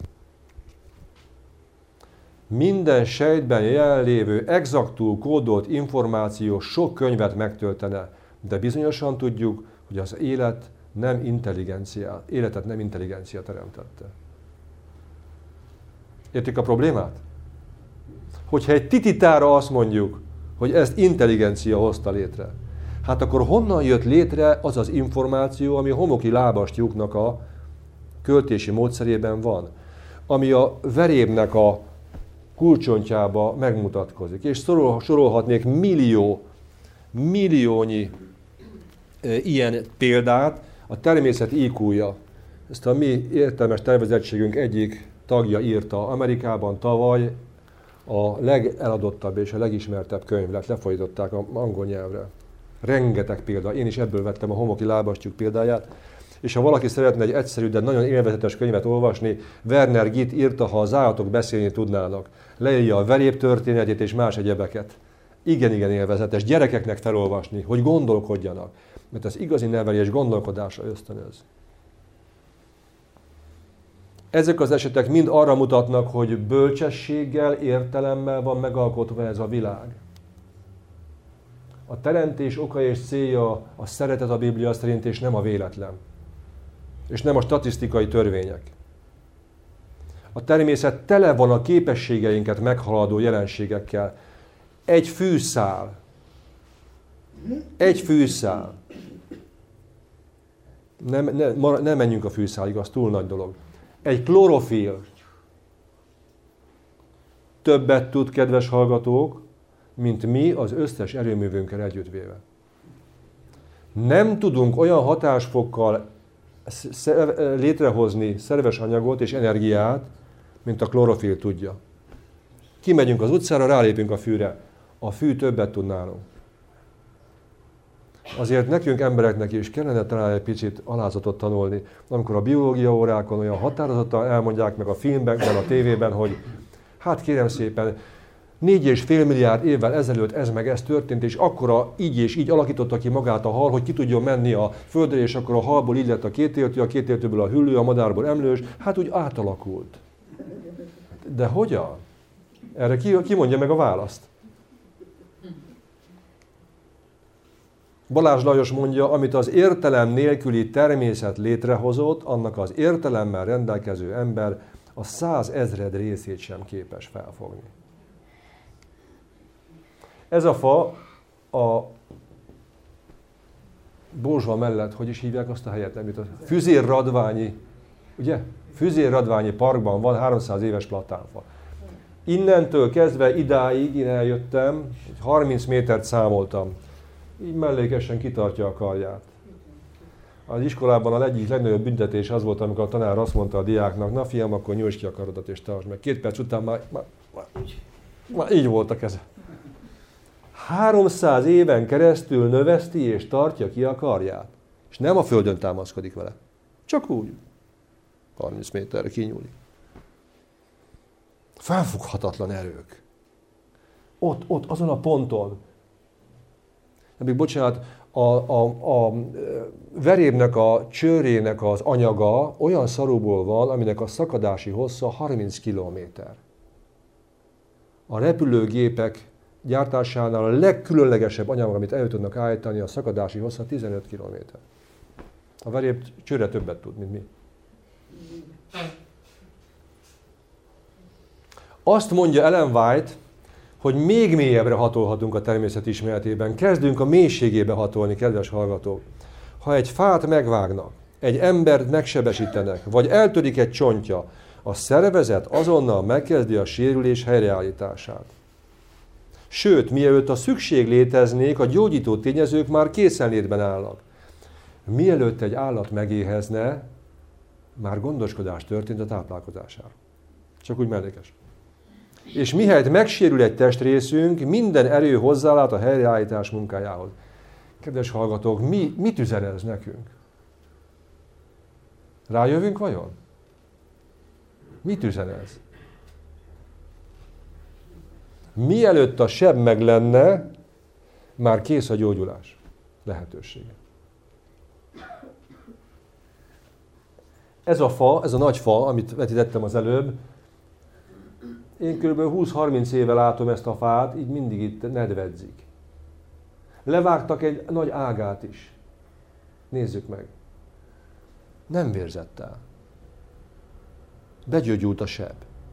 Minden sejtben jelenlévő exaktul kódolt információ sok könyvet megtöltene, de bizonyosan tudjuk, hogy az életet nem intelligencia teremtette. Értik a problémát? Hogyha egy tititára azt mondjuk, hogy ezt intelligencia hozta létre, hát akkor honnan jött létre az az információ, ami a homoki lábastyúknak a költési módszerében van, ami a verébnek a kulcsontjába megmutatkozik. És sorolhatnék milliónyi ilyen példát, a természet IQ-ja. Ezt a mi értelmes tervezettségünk egyik tagja írta Amerikában tavaly, a legeladottabb és a legismertebb könyv lett, lefordították angol nyelvre. Rengeteg példa, én is ebből vettem a homoki lábastyúk példáját. És ha valaki szeretne egy egyszerű, de nagyon élvezetes könyvet olvasni, Werner Gitt írta, ha az állatok beszélni tudnának. Leírja a verép történetét és más egyebeket. Igen élvezetes gyerekeknek felolvasni, hogy gondolkodjanak. Mert az igazi nevelés gondolkodásra ösztönöz. Ezek az esetek mind arra mutatnak, hogy bölcsességgel, értelemmel van megalkotva ez a világ. A teremtés oka és célja a szeretet a Biblia szerint, és nem a véletlen. És nem a statisztikai törvények. A természet tele van a képességeinket meghaladó jelenségekkel. Egy fűszál. Nem menjünk a fűszálig, az túl nagy dolog. Egy klorofil többet tud, kedves hallgatók, mint mi az összes erőművünkkel együttvéve. Nem tudunk olyan hatásfokkal létrehozni szerves anyagot és energiát, mint a klorofil tudja. Kimegyünk az utcára, rálépünk a fűre. A fű többet tud nálunk. azért nekünk embereknek is kellene talán egy picit alázatot tanulni, amikor a biológia órákon olyan határozottan elmondják meg a filmben, a tévében, hogy hát kérem szépen, 4,5 milliárd évvel ezelőtt ez meg ez történt, és akkora így és így alakította ki magát a hal, hogy ki tudjon menni a földre, és akkor a halból így lett a kétéltőből a hüllő, a madárból emlős, hát úgy átalakult. De hogyan? Erre ki mondja meg a választ? Balázs Lajos mondja, amit az értelem nélküli természet létrehozott, annak az értelemmel rendelkező ember a 100 000 részét sem képes felfogni. Ez a fa a Bózsva mellett, hogy is hívják azt a helyet, amit a Füzérradványi, ugye? Füzérradványi parkban van 300 éves platánfa. Innentől kezdve idáig én eljöttem, 30 métert számoltam. Így mellékesen kitartja a karját. Az iskolában a egyik legnagyobb büntetés az volt, amikor a tanár azt mondta a diáknak, na fiam, akkor nyújtsd ki a karodat és tartsd meg. 2 perc után már így volt a keze. 300 éven keresztül növeszti és tartja ki a karját. És nem a földön támaszkodik vele. Csak úgy. 30 méterre kinyúlik. Felfoghatatlan erők. Ott, azon a ponton. Még bocsánat, a verébnek a csőrének az anyaga olyan szarúból van, aminek a szakadási hossza 30 kilométer. A repülőgépek gyártásánál a legkülönlegesebb anyag, amit el tudnak állítani, a szakadási hossza 15 kilométer. A veréb csőre többet tud, mint mi. Azt mondja Ellen White, hogy még mélyebbre hatolhatunk a természet ismeretében. Kezdünk a mélységébe hatolni, kedves hallgatók. Ha egy fát megvágnak, egy embert megsebesítenek, vagy eltörik egy csontja, a szervezet azonnal megkezdi a sérülés helyreállítását. Sőt, mielőtt a szükség léteznék, a gyógyító tényezők már készenlétben állnak. Mielőtt egy állat megéhezne, már gondoskodás történt a táplálkozására. Csak úgy mellékes. És mihelyt megsérül egy testrészünk, minden erő hozzálát a helyreállítás munkájához. Kedves hallgatók, mit üzen ez nekünk? Rájövünk vajon? Mit üzen ez? Mielőtt a seb meg lenne, már kész a gyógyulás lehetősége. Ez a fa, ez a nagy fa, amit vetítettem az előbb, én kb. 20-30 éve látom ezt a fát, így mindig itt nedvedzik. Levágtak egy nagy ágát is. Nézzük meg. Nem vérzett el. Begyógyult a seb.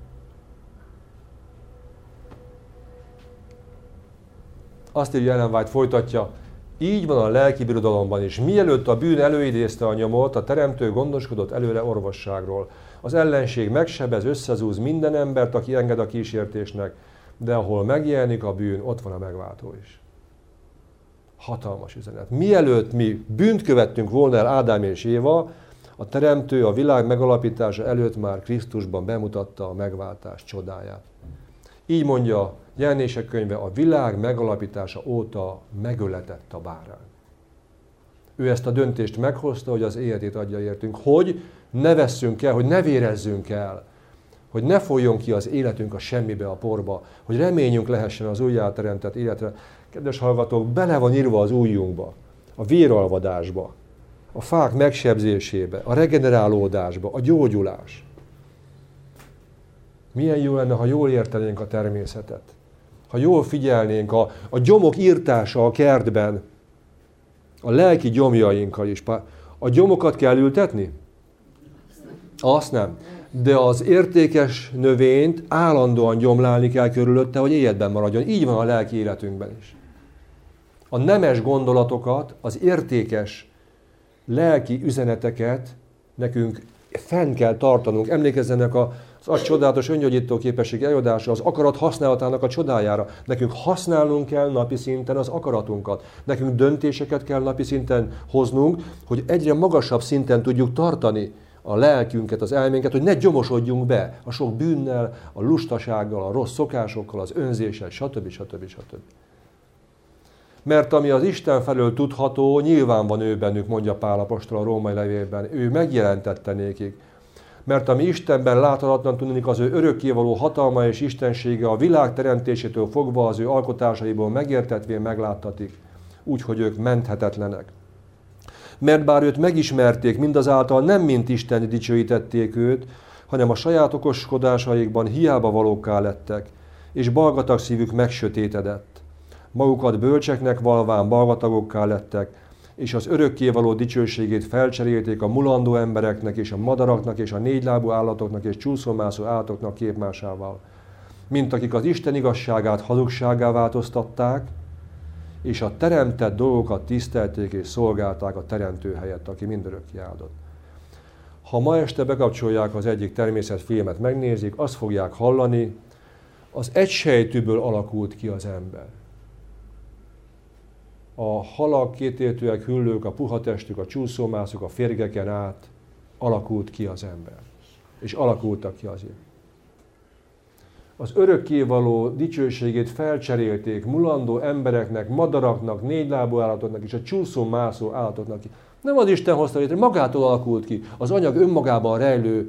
Azt írja Ellen White, folytatja, így van a lelki birodalomban is. Mielőtt a bűn előidézte a nyomot, a teremtő gondoskodott előre orvosságról. Az ellenség megsebez, összezúz minden embert, aki enged a kísértésnek, de ahol megjelenik a bűn, ott van a megváltó is. Hatalmas üzenet. Mielőtt mi bűnt követtünk volna el Ádám és Éva, a teremtő a világ megalapítása előtt már Krisztusban bemutatta a megváltás csodáját. Így mondja Jelenések könyve, a világ megalapítása óta megöletett a bárány. Ő ezt a döntést meghozta, hogy az életét adja értünk, hogy ne vesszünk el, hogy ne vérezzünk el, hogy ne folyjon ki az életünk a semmibe, a porba, hogy reményünk lehessen az újjáteremtett életre. Kedves hallgatók, bele van írva az ujjunkba, a véralvadásba, a fák megsebzésébe, a regenerálódásba, a gyógyulás. Milyen jó lenne, ha jól értenénk a természetet, ha jól figyelnénk a gyomok írtása a kertben, a lelki gyomjainkkal is. A gyomokat kell ültetni? Azt nem. De az értékes növényt állandóan gyomlálni kell körülötte, hogy életben maradjon. Így van a lelki életünkben is. A nemes gondolatokat, az értékes lelki üzeneteket nekünk fenn kell tartanunk. Emlékezzenek az csodálatos öngyógyító képesség előadása az akarat használatának a csodájára. Nekünk használnunk kell napi szinten az akaratunkat. Nekünk döntéseket kell napi szinten hoznunk, hogy egyre magasabb szinten tudjuk tartani a lelkünket, az elménket, hogy ne gyomosodjunk be a sok bűnnel, a lustasággal, a rossz szokásokkal, az önzéssel, stb. Mert ami az Isten felől tudható, nyilván van ő bennük, mondja Pál apostol a római levélben. Ő megjelentette nékik. Mert ami Istenben láthatatlan tudnik, az ő örökkévaló hatalma és istensége a világ teremtésétől fogva az ő alkotásaiból megértetvén megláttatik, úgyhogy ők menthetetlenek. Mert bár őt megismerték, mindazáltal nem mint Isten dicsőítették őt, hanem a saját okoskodásaikban hiába valókká lettek, és balgatag szívük megsötétedett. Magukat bölcseknek valván balgatagokká lettek, és az örökkévaló dicsőségét felcserélték a mulandó embereknek, és a madaraknak, és a négylábú állatoknak, és csúszómászó állatoknak képmásával. Mint akik az Isten igazságát hazugsággá változtatták, és a teremtett dolgokat tisztelték és szolgálták a teremtő helyett, aki mindörökké áldott. Ha ma este bekapcsolják az egyik természetfilmet, megnézik, azt fogják hallani, az egysejtűből alakult ki az ember. A halak, kétértőek, hüllők, a puha testük, a csúszómászok, a férgeken át alakult ki az ember. És alakultak ki azért. Az örökkévaló dicsőségét felcserélték mulandó embereknek, madaraknak, négylábú állatoknak és a csúszó-mászó állatoknak. Nem az Isten hozta létre, magától alakult ki. Az anyag önmagában rejlő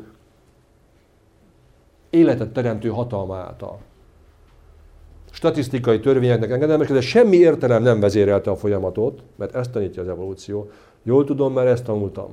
életet teremtő hatalma által. Statisztikai törvényeknek engedelmeskedett, de semmi értelem nem vezérelte a folyamatot, mert ezt tanítja az evolúció. Jól tudom, mert ezt tanultam.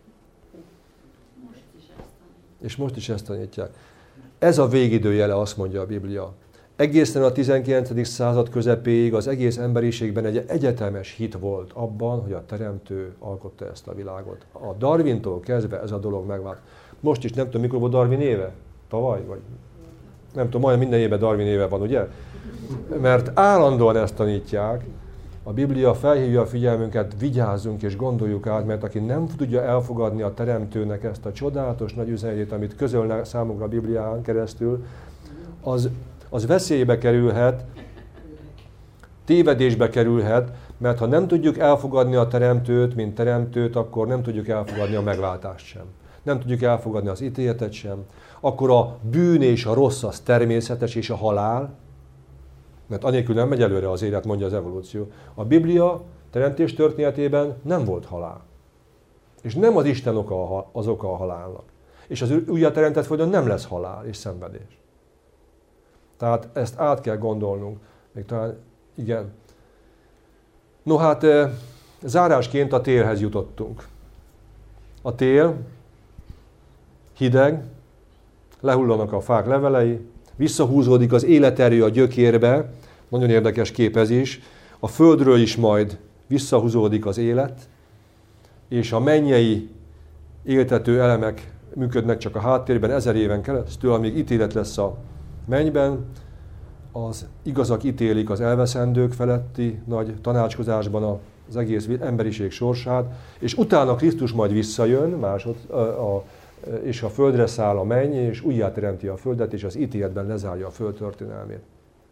És most is ezt tanítják. Ez a végidőjele, azt mondja a Biblia. Egészen a 19. század közepéig az egész emberiségben egy egyetemes hit volt abban, hogy a Teremtő alkotta ezt a világot. A Darwintól kezdve ez a dolog megvált. Most is nem tudom, mikor volt Darwin éve? Tavaly? Vagy nem tudom, majdnem minden évben Darwin éve van, ugye? Mert állandóan ezt tanítják. A Biblia felhívja a figyelmünket, vigyázzunk és gondoljuk át, mert aki nem tudja elfogadni a Teremtőnek ezt a csodálatos nagy üzenetét, amit közölne számunkra a Biblián keresztül, az veszélybe kerülhet, tévedésbe kerülhet, mert ha nem tudjuk elfogadni a Teremtőt, mint Teremtőt, akkor nem tudjuk elfogadni a megváltást sem. Nem tudjuk elfogadni az ítéletet sem. Akkor a bűn és a rossz az természetes, és a halál, mert anélkül nem megy előre az élet, mondja az evolúció. A Biblia teremtés történetében nem volt halál. És nem az Isten az oka a halálnak. És az újjáteremtett földön nem lesz halál és szenvedés. Tehát ezt át kell gondolnunk. Még talán, igen. No hát, zárásként a télhez jutottunk. A tél hideg, lehullanak a fák levelei, visszahúzódik az életerő a gyökérbe, nagyon érdekes kép ez is, a földről is majd visszahúzódik az élet, és a mennyei éltető elemek működnek csak a háttérben 1000 éven keresztül, amíg ítélet lesz a mennyben, az igazak ítélik az elveszendők feletti nagy tanácskozásban az egész emberiség sorsát, és utána Krisztus majd visszajön, és a földre száll a menny, és újjáteremti a földet, és az ítéletben lezárja a föld történelmét.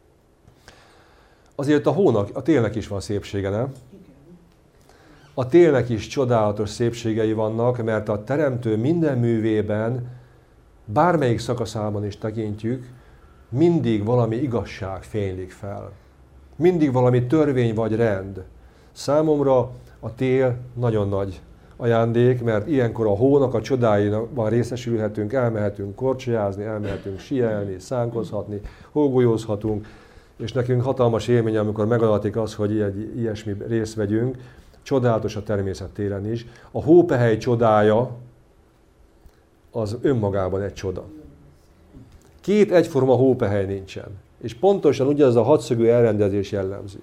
Azért a télnek is van szépsége, nem? A télnek is csodálatos szépségei vannak, mert a Teremtő minden művében, bármelyik szakaszában is tekintjük, mindig valami igazság fénylik fel. Mindig valami törvény vagy rend. Számomra a tél nagyon nagy ajándék, mert ilyenkor a hónak a csodáiban részesülhetünk, elmehetünk korcsolyázni, elmehetünk síelni, szánkozhatni, hógolyózhatunk, és nekünk hatalmas élmény, amikor megadatik az, hogy ilyesmi részt vegyünk. Csodálatos a természet téren is. A hópehely csodája az önmagában egy csoda. Két egyforma hópehely nincsen. És pontosan ugyanaz a hatszögű elrendezés jellemzi.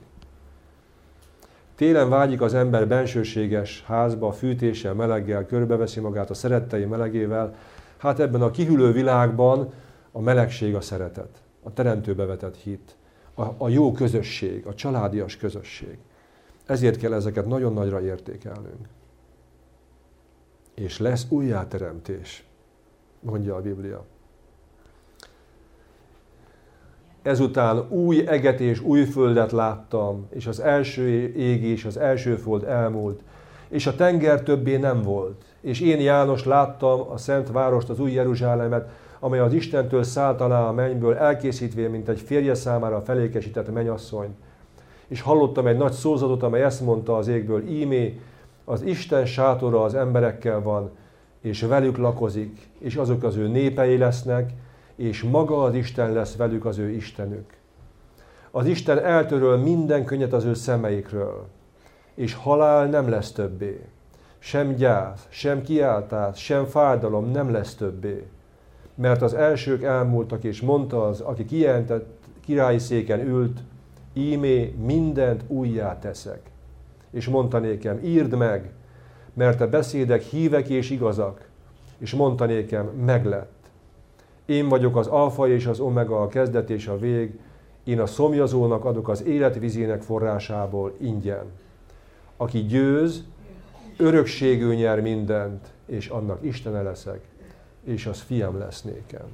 Télen vágyik az ember bensőséges házba, fűtéssel, meleggel, körbeveszi magát a szerettei melegével. Hát ebben a kihűlő világban a melegség a szeretet, a Teremtőbe vetett hit, a jó közösség, a családias közösség. Ezért kell ezeket nagyon nagyra értékelnünk. És lesz újjáteremtés, mondja a Biblia. Ezután új eget és új földet láttam, és az első ég és az első föld elmúlt, és a tenger többé nem volt. És én, János, láttam a szent várost, az új Jeruzsálemet, amely az Istentől szállt alá a mennyből, elkészítve, mint egy férje számára felékesített mennyasszony. És hallottam egy nagy szózatot, amely ezt mondta az égből: ímé, az Isten sátora az emberekkel van, és velük lakozik, és azok az ő népei lesznek, és maga az Isten lesz velük az ő Istenük. Az Isten eltöröl minden könnyet az ő szemeikről, és halál nem lesz többé. Sem gyász, sem kiáltás, sem fájdalom nem lesz többé. Mert az elsők elmúltak, és mondta az, aki kijelentett királyi széken ült: ímé, mindent újjá teszek. És mondta nékem: írd meg, mert a beszédek hívek és igazak. És mondta nékem: meglett. Én vagyok az alfa és az omega, a kezdet és a vég. Én a szomjazónak adok az élet vizének forrásából ingyen. Aki győz, örökségül nyer mindent, és annak Istene leszek, és az fiam lesz nékem.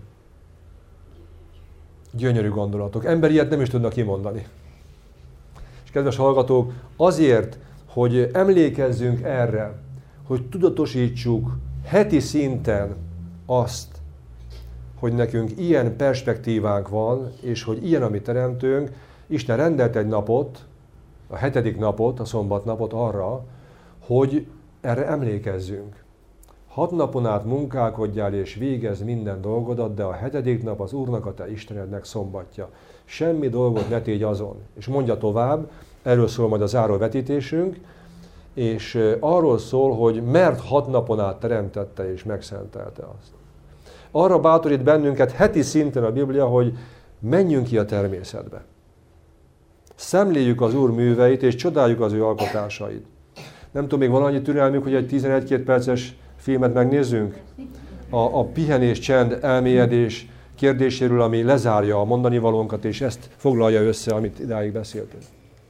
Gyönyörű gondolatok. Ember ilyet nem is tudnak kimondani. És kedves hallgatók, azért, hogy emlékezzünk erre, hogy tudatosítsuk heti szinten azt, hogy nekünk ilyen perspektívánk van, és hogy ilyen a mi teremtőnk, Isten rendelt egy napot, a 7. napot, a szombatnapot arra, hogy erre emlékezzünk. 6 napon át munkálkodjál és végezz minden dolgodat, de a 7. nap az Úrnak, a te Istenednek szombatja. Semmi dolgot ne tégy azon. És mondja tovább, erről szól majd a záró vetítésünk, és arról szól, hogy mert 6 napon át teremtette és megszentelte azt. Arra bátorít bennünket heti szinten a Biblia, hogy menjünk ki a természetbe. Szemléljük az Úr műveit, és csodáljuk az ő alkotásait. Nem tudom, még van annyi türelmük, hogy egy 11-2 perces filmet megnézzünk? A pihenés, csend, elmélyedés kérdéséről, ami lezárja a mondani valónkat, és ezt foglalja össze, amit idáig beszéltünk.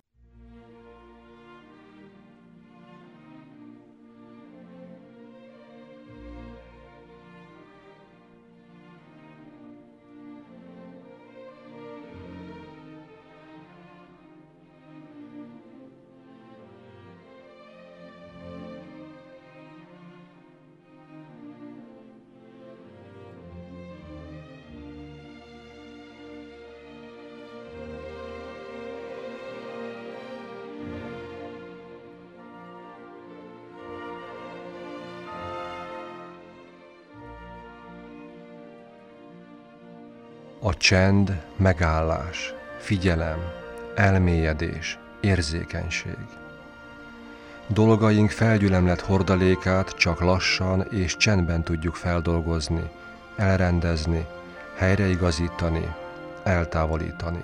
A csend, megállás, figyelem, elmélyedés, érzékenység. Dolgaink felgyülemlett hordalékát csak lassan és csendben tudjuk feldolgozni, elrendezni, helyreigazítani, eltávolítani.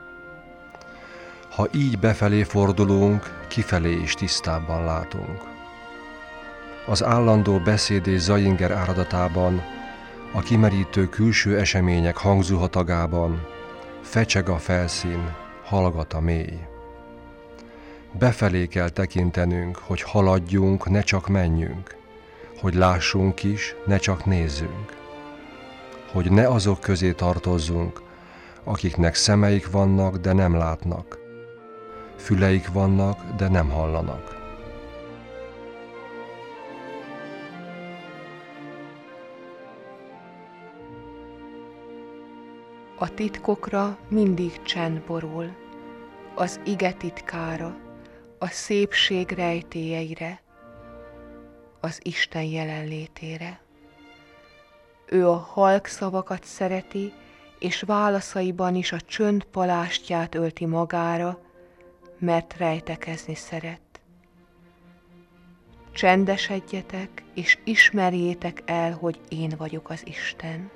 Ha így befelé fordulunk, kifelé is tisztábban látunk. Az állandó beszéd és zainger áradatában, a kimerítő külső események hangzuhatagában fecseg a felszín, hallgat a mély. Befelé kell tekintenünk, hogy haladjunk, ne csak menjünk, hogy lássunk is, ne csak nézzünk, hogy ne azok közé tartozzunk, akiknek szemeik vannak, de nem látnak, füleik vannak, de nem hallanak. A titkokra mindig csend borul, az ige titkára, a szépség rejtélyeire, az Isten jelenlétére. Ő a halk szavakat szereti, és válaszaiban is a csönd palástját ölti magára, mert rejtekezni szeret. Csendesedjetek, és ismerjétek el, hogy én vagyok az Isten.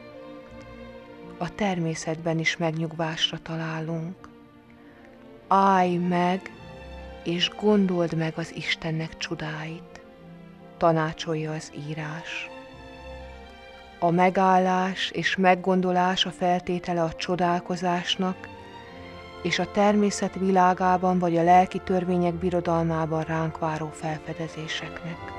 A természetben is megnyugvásra találunk. Állj meg, és gondold meg az Istennek csodáit, tanácsolja az írás. A megállás és meggondolás a feltétele a csodálkozásnak, és a természet világában vagy a lelki törvények birodalmában ránk váró felfedezéseknek.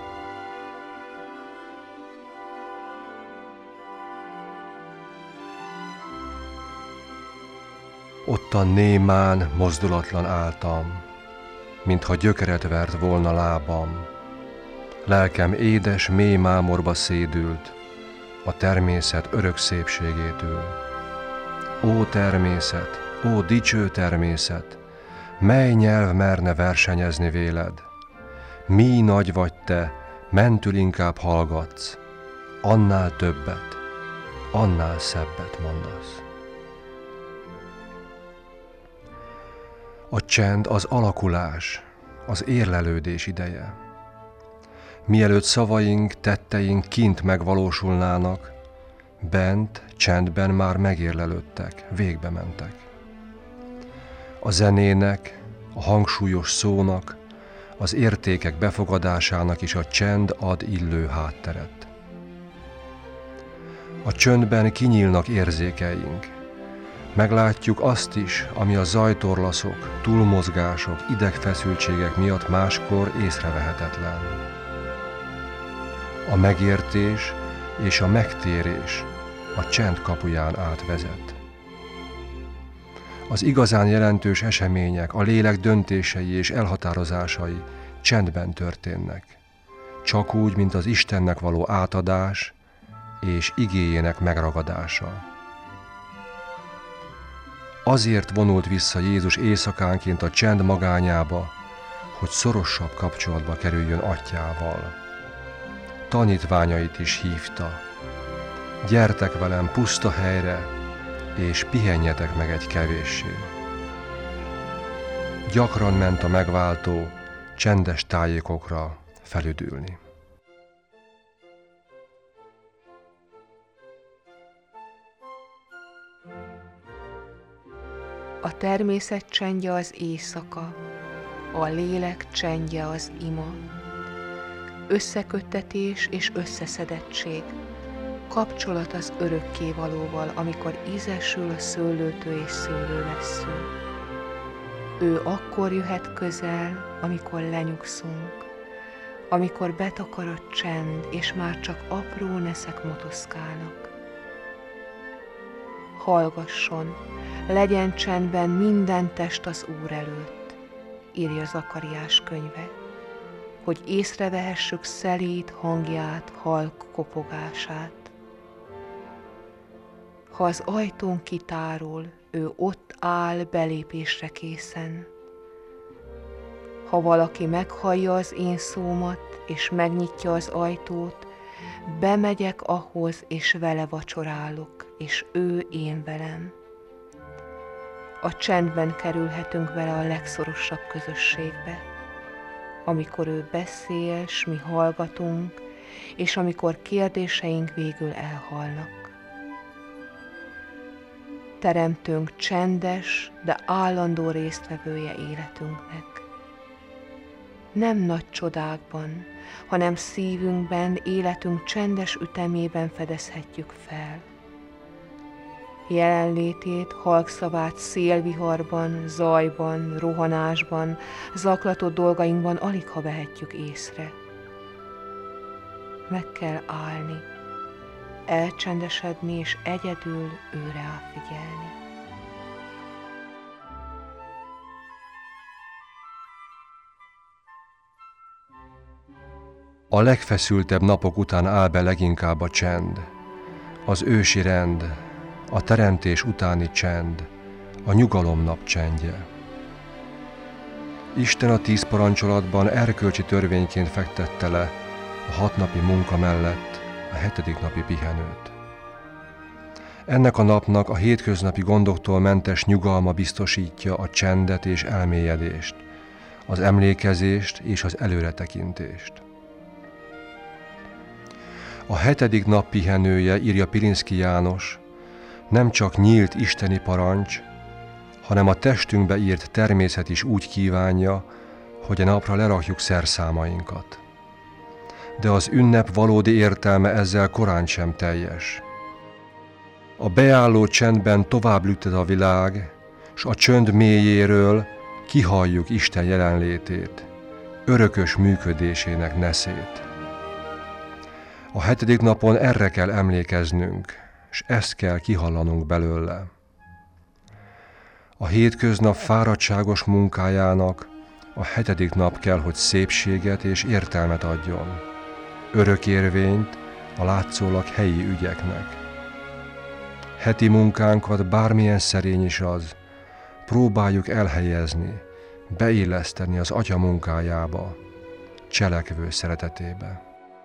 Ottan némán, mozdulatlan álltam, mintha gyökeret vert volna lábam. Lelkem édes, mély mámorba szédült, a természet örök szépségétől. Ó természet, ó dicső természet, Mely nyelv merne versenyezni véled? Mi nagy vagy te, mentül inkább hallgatsz, annál többet, annál szebbet mondasz. A csend az alakulás, az érlelődés ideje. Mielőtt szavaink, tetteink kint megvalósulnának, bent, csendben már megérlelődtek, végbe mentek. A zenének, a hangsúlyos szónak, az értékek befogadásának is a csend ad illő hátteret. A csöndben kinyílnak érzékeink. Meglátjuk azt is, ami a zajtorlaszok, túlmozgások, idegfeszültségek miatt máskor észrevehetetlen. A megértés és a megtérés a csend kapuján átvezet. Az igazán jelentős események, a lélek döntései és elhatározásai csendben történnek, csak úgy, mint az Istennek való átadás és igéjének megragadása. Azért vonult vissza Jézus éjszakánként a csend magányába, hogy szorosabb kapcsolatba kerüljön Atyával. Tanítványait is hívta. Gyertek velem puszta helyre, és pihenjetek meg egy kevéssé. Gyakran ment a megváltó csendes tájékokra felüdülni. A természet csendje az éjszaka, a lélek csendje az ima. Összeköttetés és összeszedettség, kapcsolat az örökkévalóval, amikor ízesül a szőlőtő és szőlővessző. Ő akkor jöhet közel, amikor lenyugszunk, amikor betakar a csend, és már csak apró neszek motoszkálnak. Hallgasson, legyen csendben minden test az Úr előtt, írja Zakariás könyve, hogy észrevehessük szelíd hangját, halk kopogását. Ha az ajtón kitárul, ő ott áll belépésre készen. Ha valaki meghallja az én szómat, és megnyitja az ajtót, bemegyek ahhoz, és vele vacsorálok, és ő én velem. A csendben kerülhetünk vele a legszorosabb közösségbe, amikor ő beszél, s mi hallgatunk, és amikor kérdéseink végül elhalnak. Teremtőnk csendes, de állandó résztvevője életünknek. Nem nagy csodákban, hanem szívünkben, életünk csendes ütemében fedezhetjük fel. Jelenlétét, halkszavát szélviharban, zajban, rohanásban, zaklatott dolgainkban aligha vehetjük észre. Meg kell állni, elcsendesedni és egyedül őre figyelni. A legfeszültebb napok után áll be leginkább a csend, az ősi rend, a teremtés utáni csend, a nyugalomnap csendje. Isten a 10 parancsolatban erkölcsi törvényként fektette le a 6 napi munka mellett a 7. napi pihenőt. Ennek a napnak a hétköznapi gondoktól mentes nyugalma biztosítja a csendet és elmélyedést, az emlékezést és az előretekintést. A 7. nap pihenője, írja Pilinszky János, nem csak nyílt isteni parancs, hanem a testünkbe írt természet is úgy kívánja, hogy a napra lerakjuk szerszámainkat. De az ünnep valódi értelme ezzel korán sem teljes. A beálló csendben tovább lüktet a világ, s a csönd mélyéről kihalljuk Isten jelenlétét, örökös működésének neszét. A 7. napon erre kell emlékeznünk, és ezt kell kihallanunk belőle. A hétköznap fáradtságos munkájának a 7. nap kell, hogy szépséget és értelmet adjon, örökérvényt a látszólag helyi ügyeknek. Heti munkánkat, bármilyen szerény is az, próbáljuk elhelyezni beilleszteni az Atya munkájába, cselekvő szeretetébe.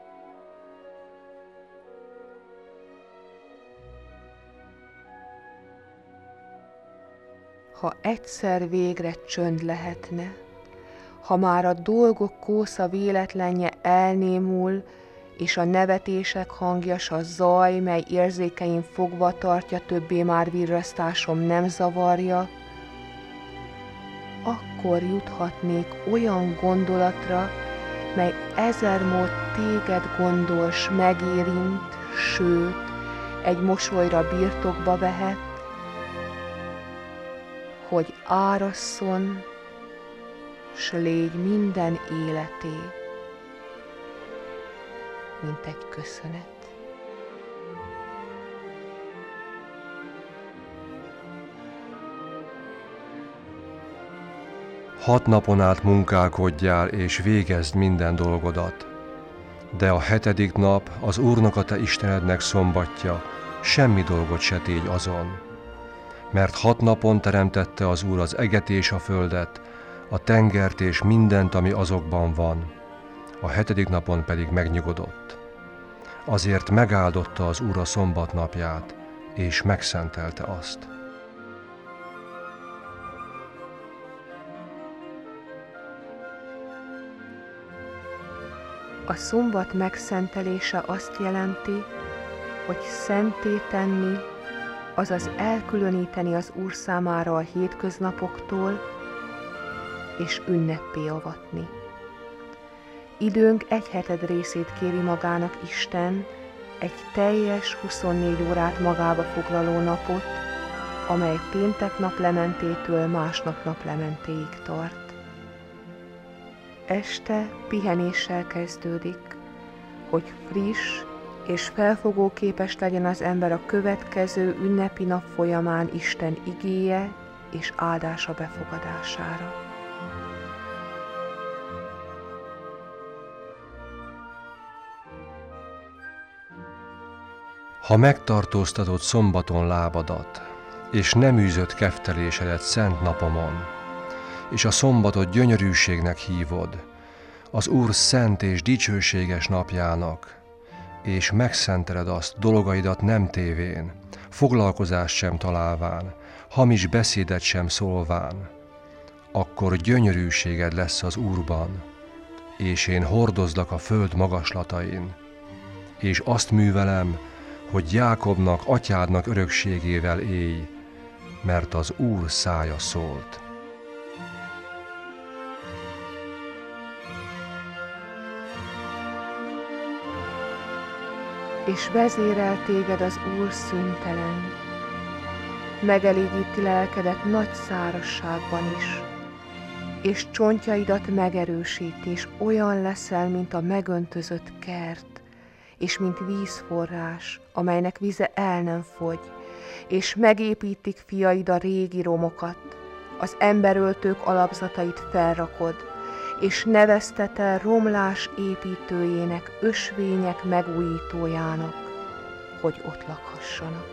Ha egyszer végre csönd lehetne, ha már a dolgok kósza véletlenje elnémul, és a nevetések hangja, s a zaj, mely érzékeim fogva tartja, többé már virrasztásom nem zavarja, akkor juthatnék olyan gondolatra, mely ezermód téged gondol, s megérint, sőt, egy mosolyra birtokba vehet, hogy árasszon, s légy minden életé, mint egy köszönet. Hat napon át munkálkodjál és végezd minden dolgodat, de a 7. nap az Úrnak a te Istenednek szombatja, semmi dolgot se tégy azon. Mert 6 napon teremtette az Úr az eget és a földet, a tengert és mindent, ami azokban van, a 7. napon pedig megnyugodott. Azért megáldotta az Úr a szombat napját, és megszentelte azt. A szombat megszentelése azt jelenti, hogy szentté tenni, azaz elkülöníteni az Úr számára a hétköznapoktól, és ünneppé avatni. Időnk 1/7 részét kéri magának Isten, egy teljes 24 órát magába foglaló napot, amely péntek naplementétől másnap naplementéig tart. Este pihenéssel kezdődik, hogy friss és felfogóképes legyen az ember a következő ünnepi nap folyamán Isten igéje és áldása befogadására. Ha megtartóztatod szombaton lábadat, és nem űzött keftelésedet szent napomon, és a szombatot gyönyörűségnek hívod, az Úr szent és dicsőséges napjának, és megszenteled azt dolgaidat nem tévén, foglalkozást sem találván, hamis beszédet sem szólván, akkor gyönyörűséged lesz az Úrban, és én hordozlak a föld magaslatain, és azt művelem, hogy Jákobnak, atyádnak örökségével élj, mert az Úr szája szólt. És vezérel téged az Úr szüntelen, megelégíti lelkedet nagy szárazságban is, és csontjaidat megerősíti, és olyan leszel, mint a megöntözött kert, és mint vízforrás, amelynek vize el nem fogy, és megépítik fiaid a régi romokat, az emberöltők alapzatait felrakod, és neveztetel romlás építőjének, ösvények megújítójának, hogy ott lakhassanak.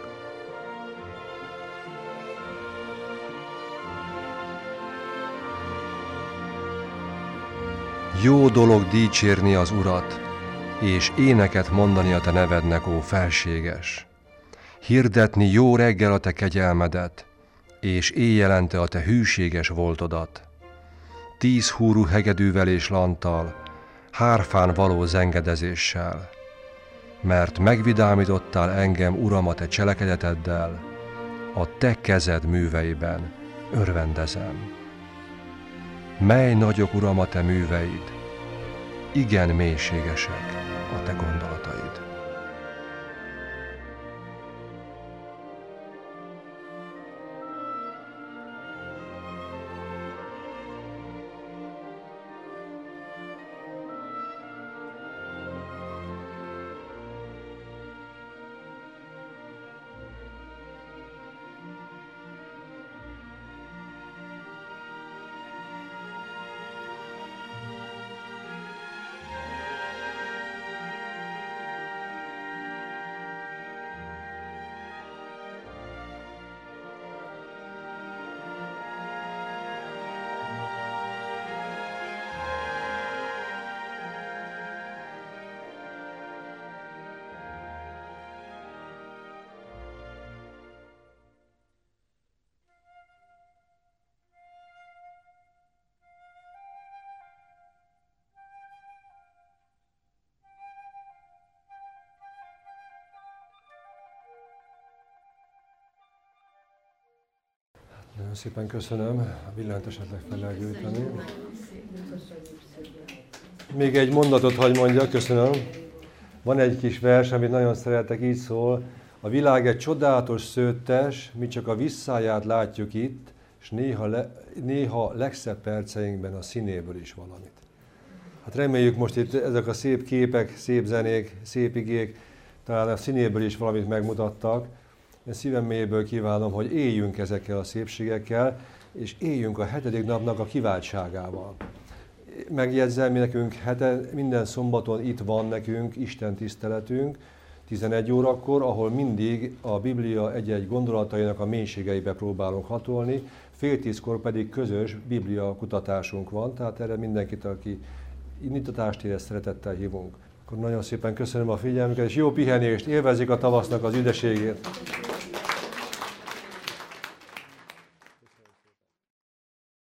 Jó dolog dicsérni az Urat, és éneket mondani a te nevednek, ó felséges. Hirdetni jó reggel a te kegyelmedet, és éjjelente a te hűséges voltodat. 10 húrú hegedűvel és lanttal, hárfán való zengedezéssel. Mert megvidámítottál engem, Uram, a te cselekedeteddel, a te kezed műveiben örvendezem. Mely nagyok, Uram, a te műveid, igen mélységesek a te gondolataid. Nagyon szépen köszönöm. A villanyt esetleg fel lehet gyújtani. Még egy mondatot hagy mondjak, köszönöm. Van egy kis vers, amit nagyon szeretek, így szól. A világ egy csodálatos szőttes, mi csak a visszáját látjuk itt, és néha legszebb perceinkben a színéből is valamit. Hát reméljük most itt ezek a szép képek, szép zenék, szép igék, talán a színéből is valamit megmutattak. Én szívem mélyéből kívánom, hogy éljünk ezekkel a szépségekkel, és éljünk a 7. napnak a kiváltságával. Megjegyzem, mi nekünk minden szombaton itt van nekünk Isten tiszteletünk, 11 órakor, ahol mindig a Biblia egy-egy gondolatainak a mélységeibe próbálunk hatolni, fél 10-kor pedig közös Biblia kutatásunk van, tehát erre mindenkit, aki indítatást érez, szeretettel hívunk. Akkor nagyon szépen köszönöm a figyelmüket, és jó pihenést, élvezzük a tavasznak az üdességét!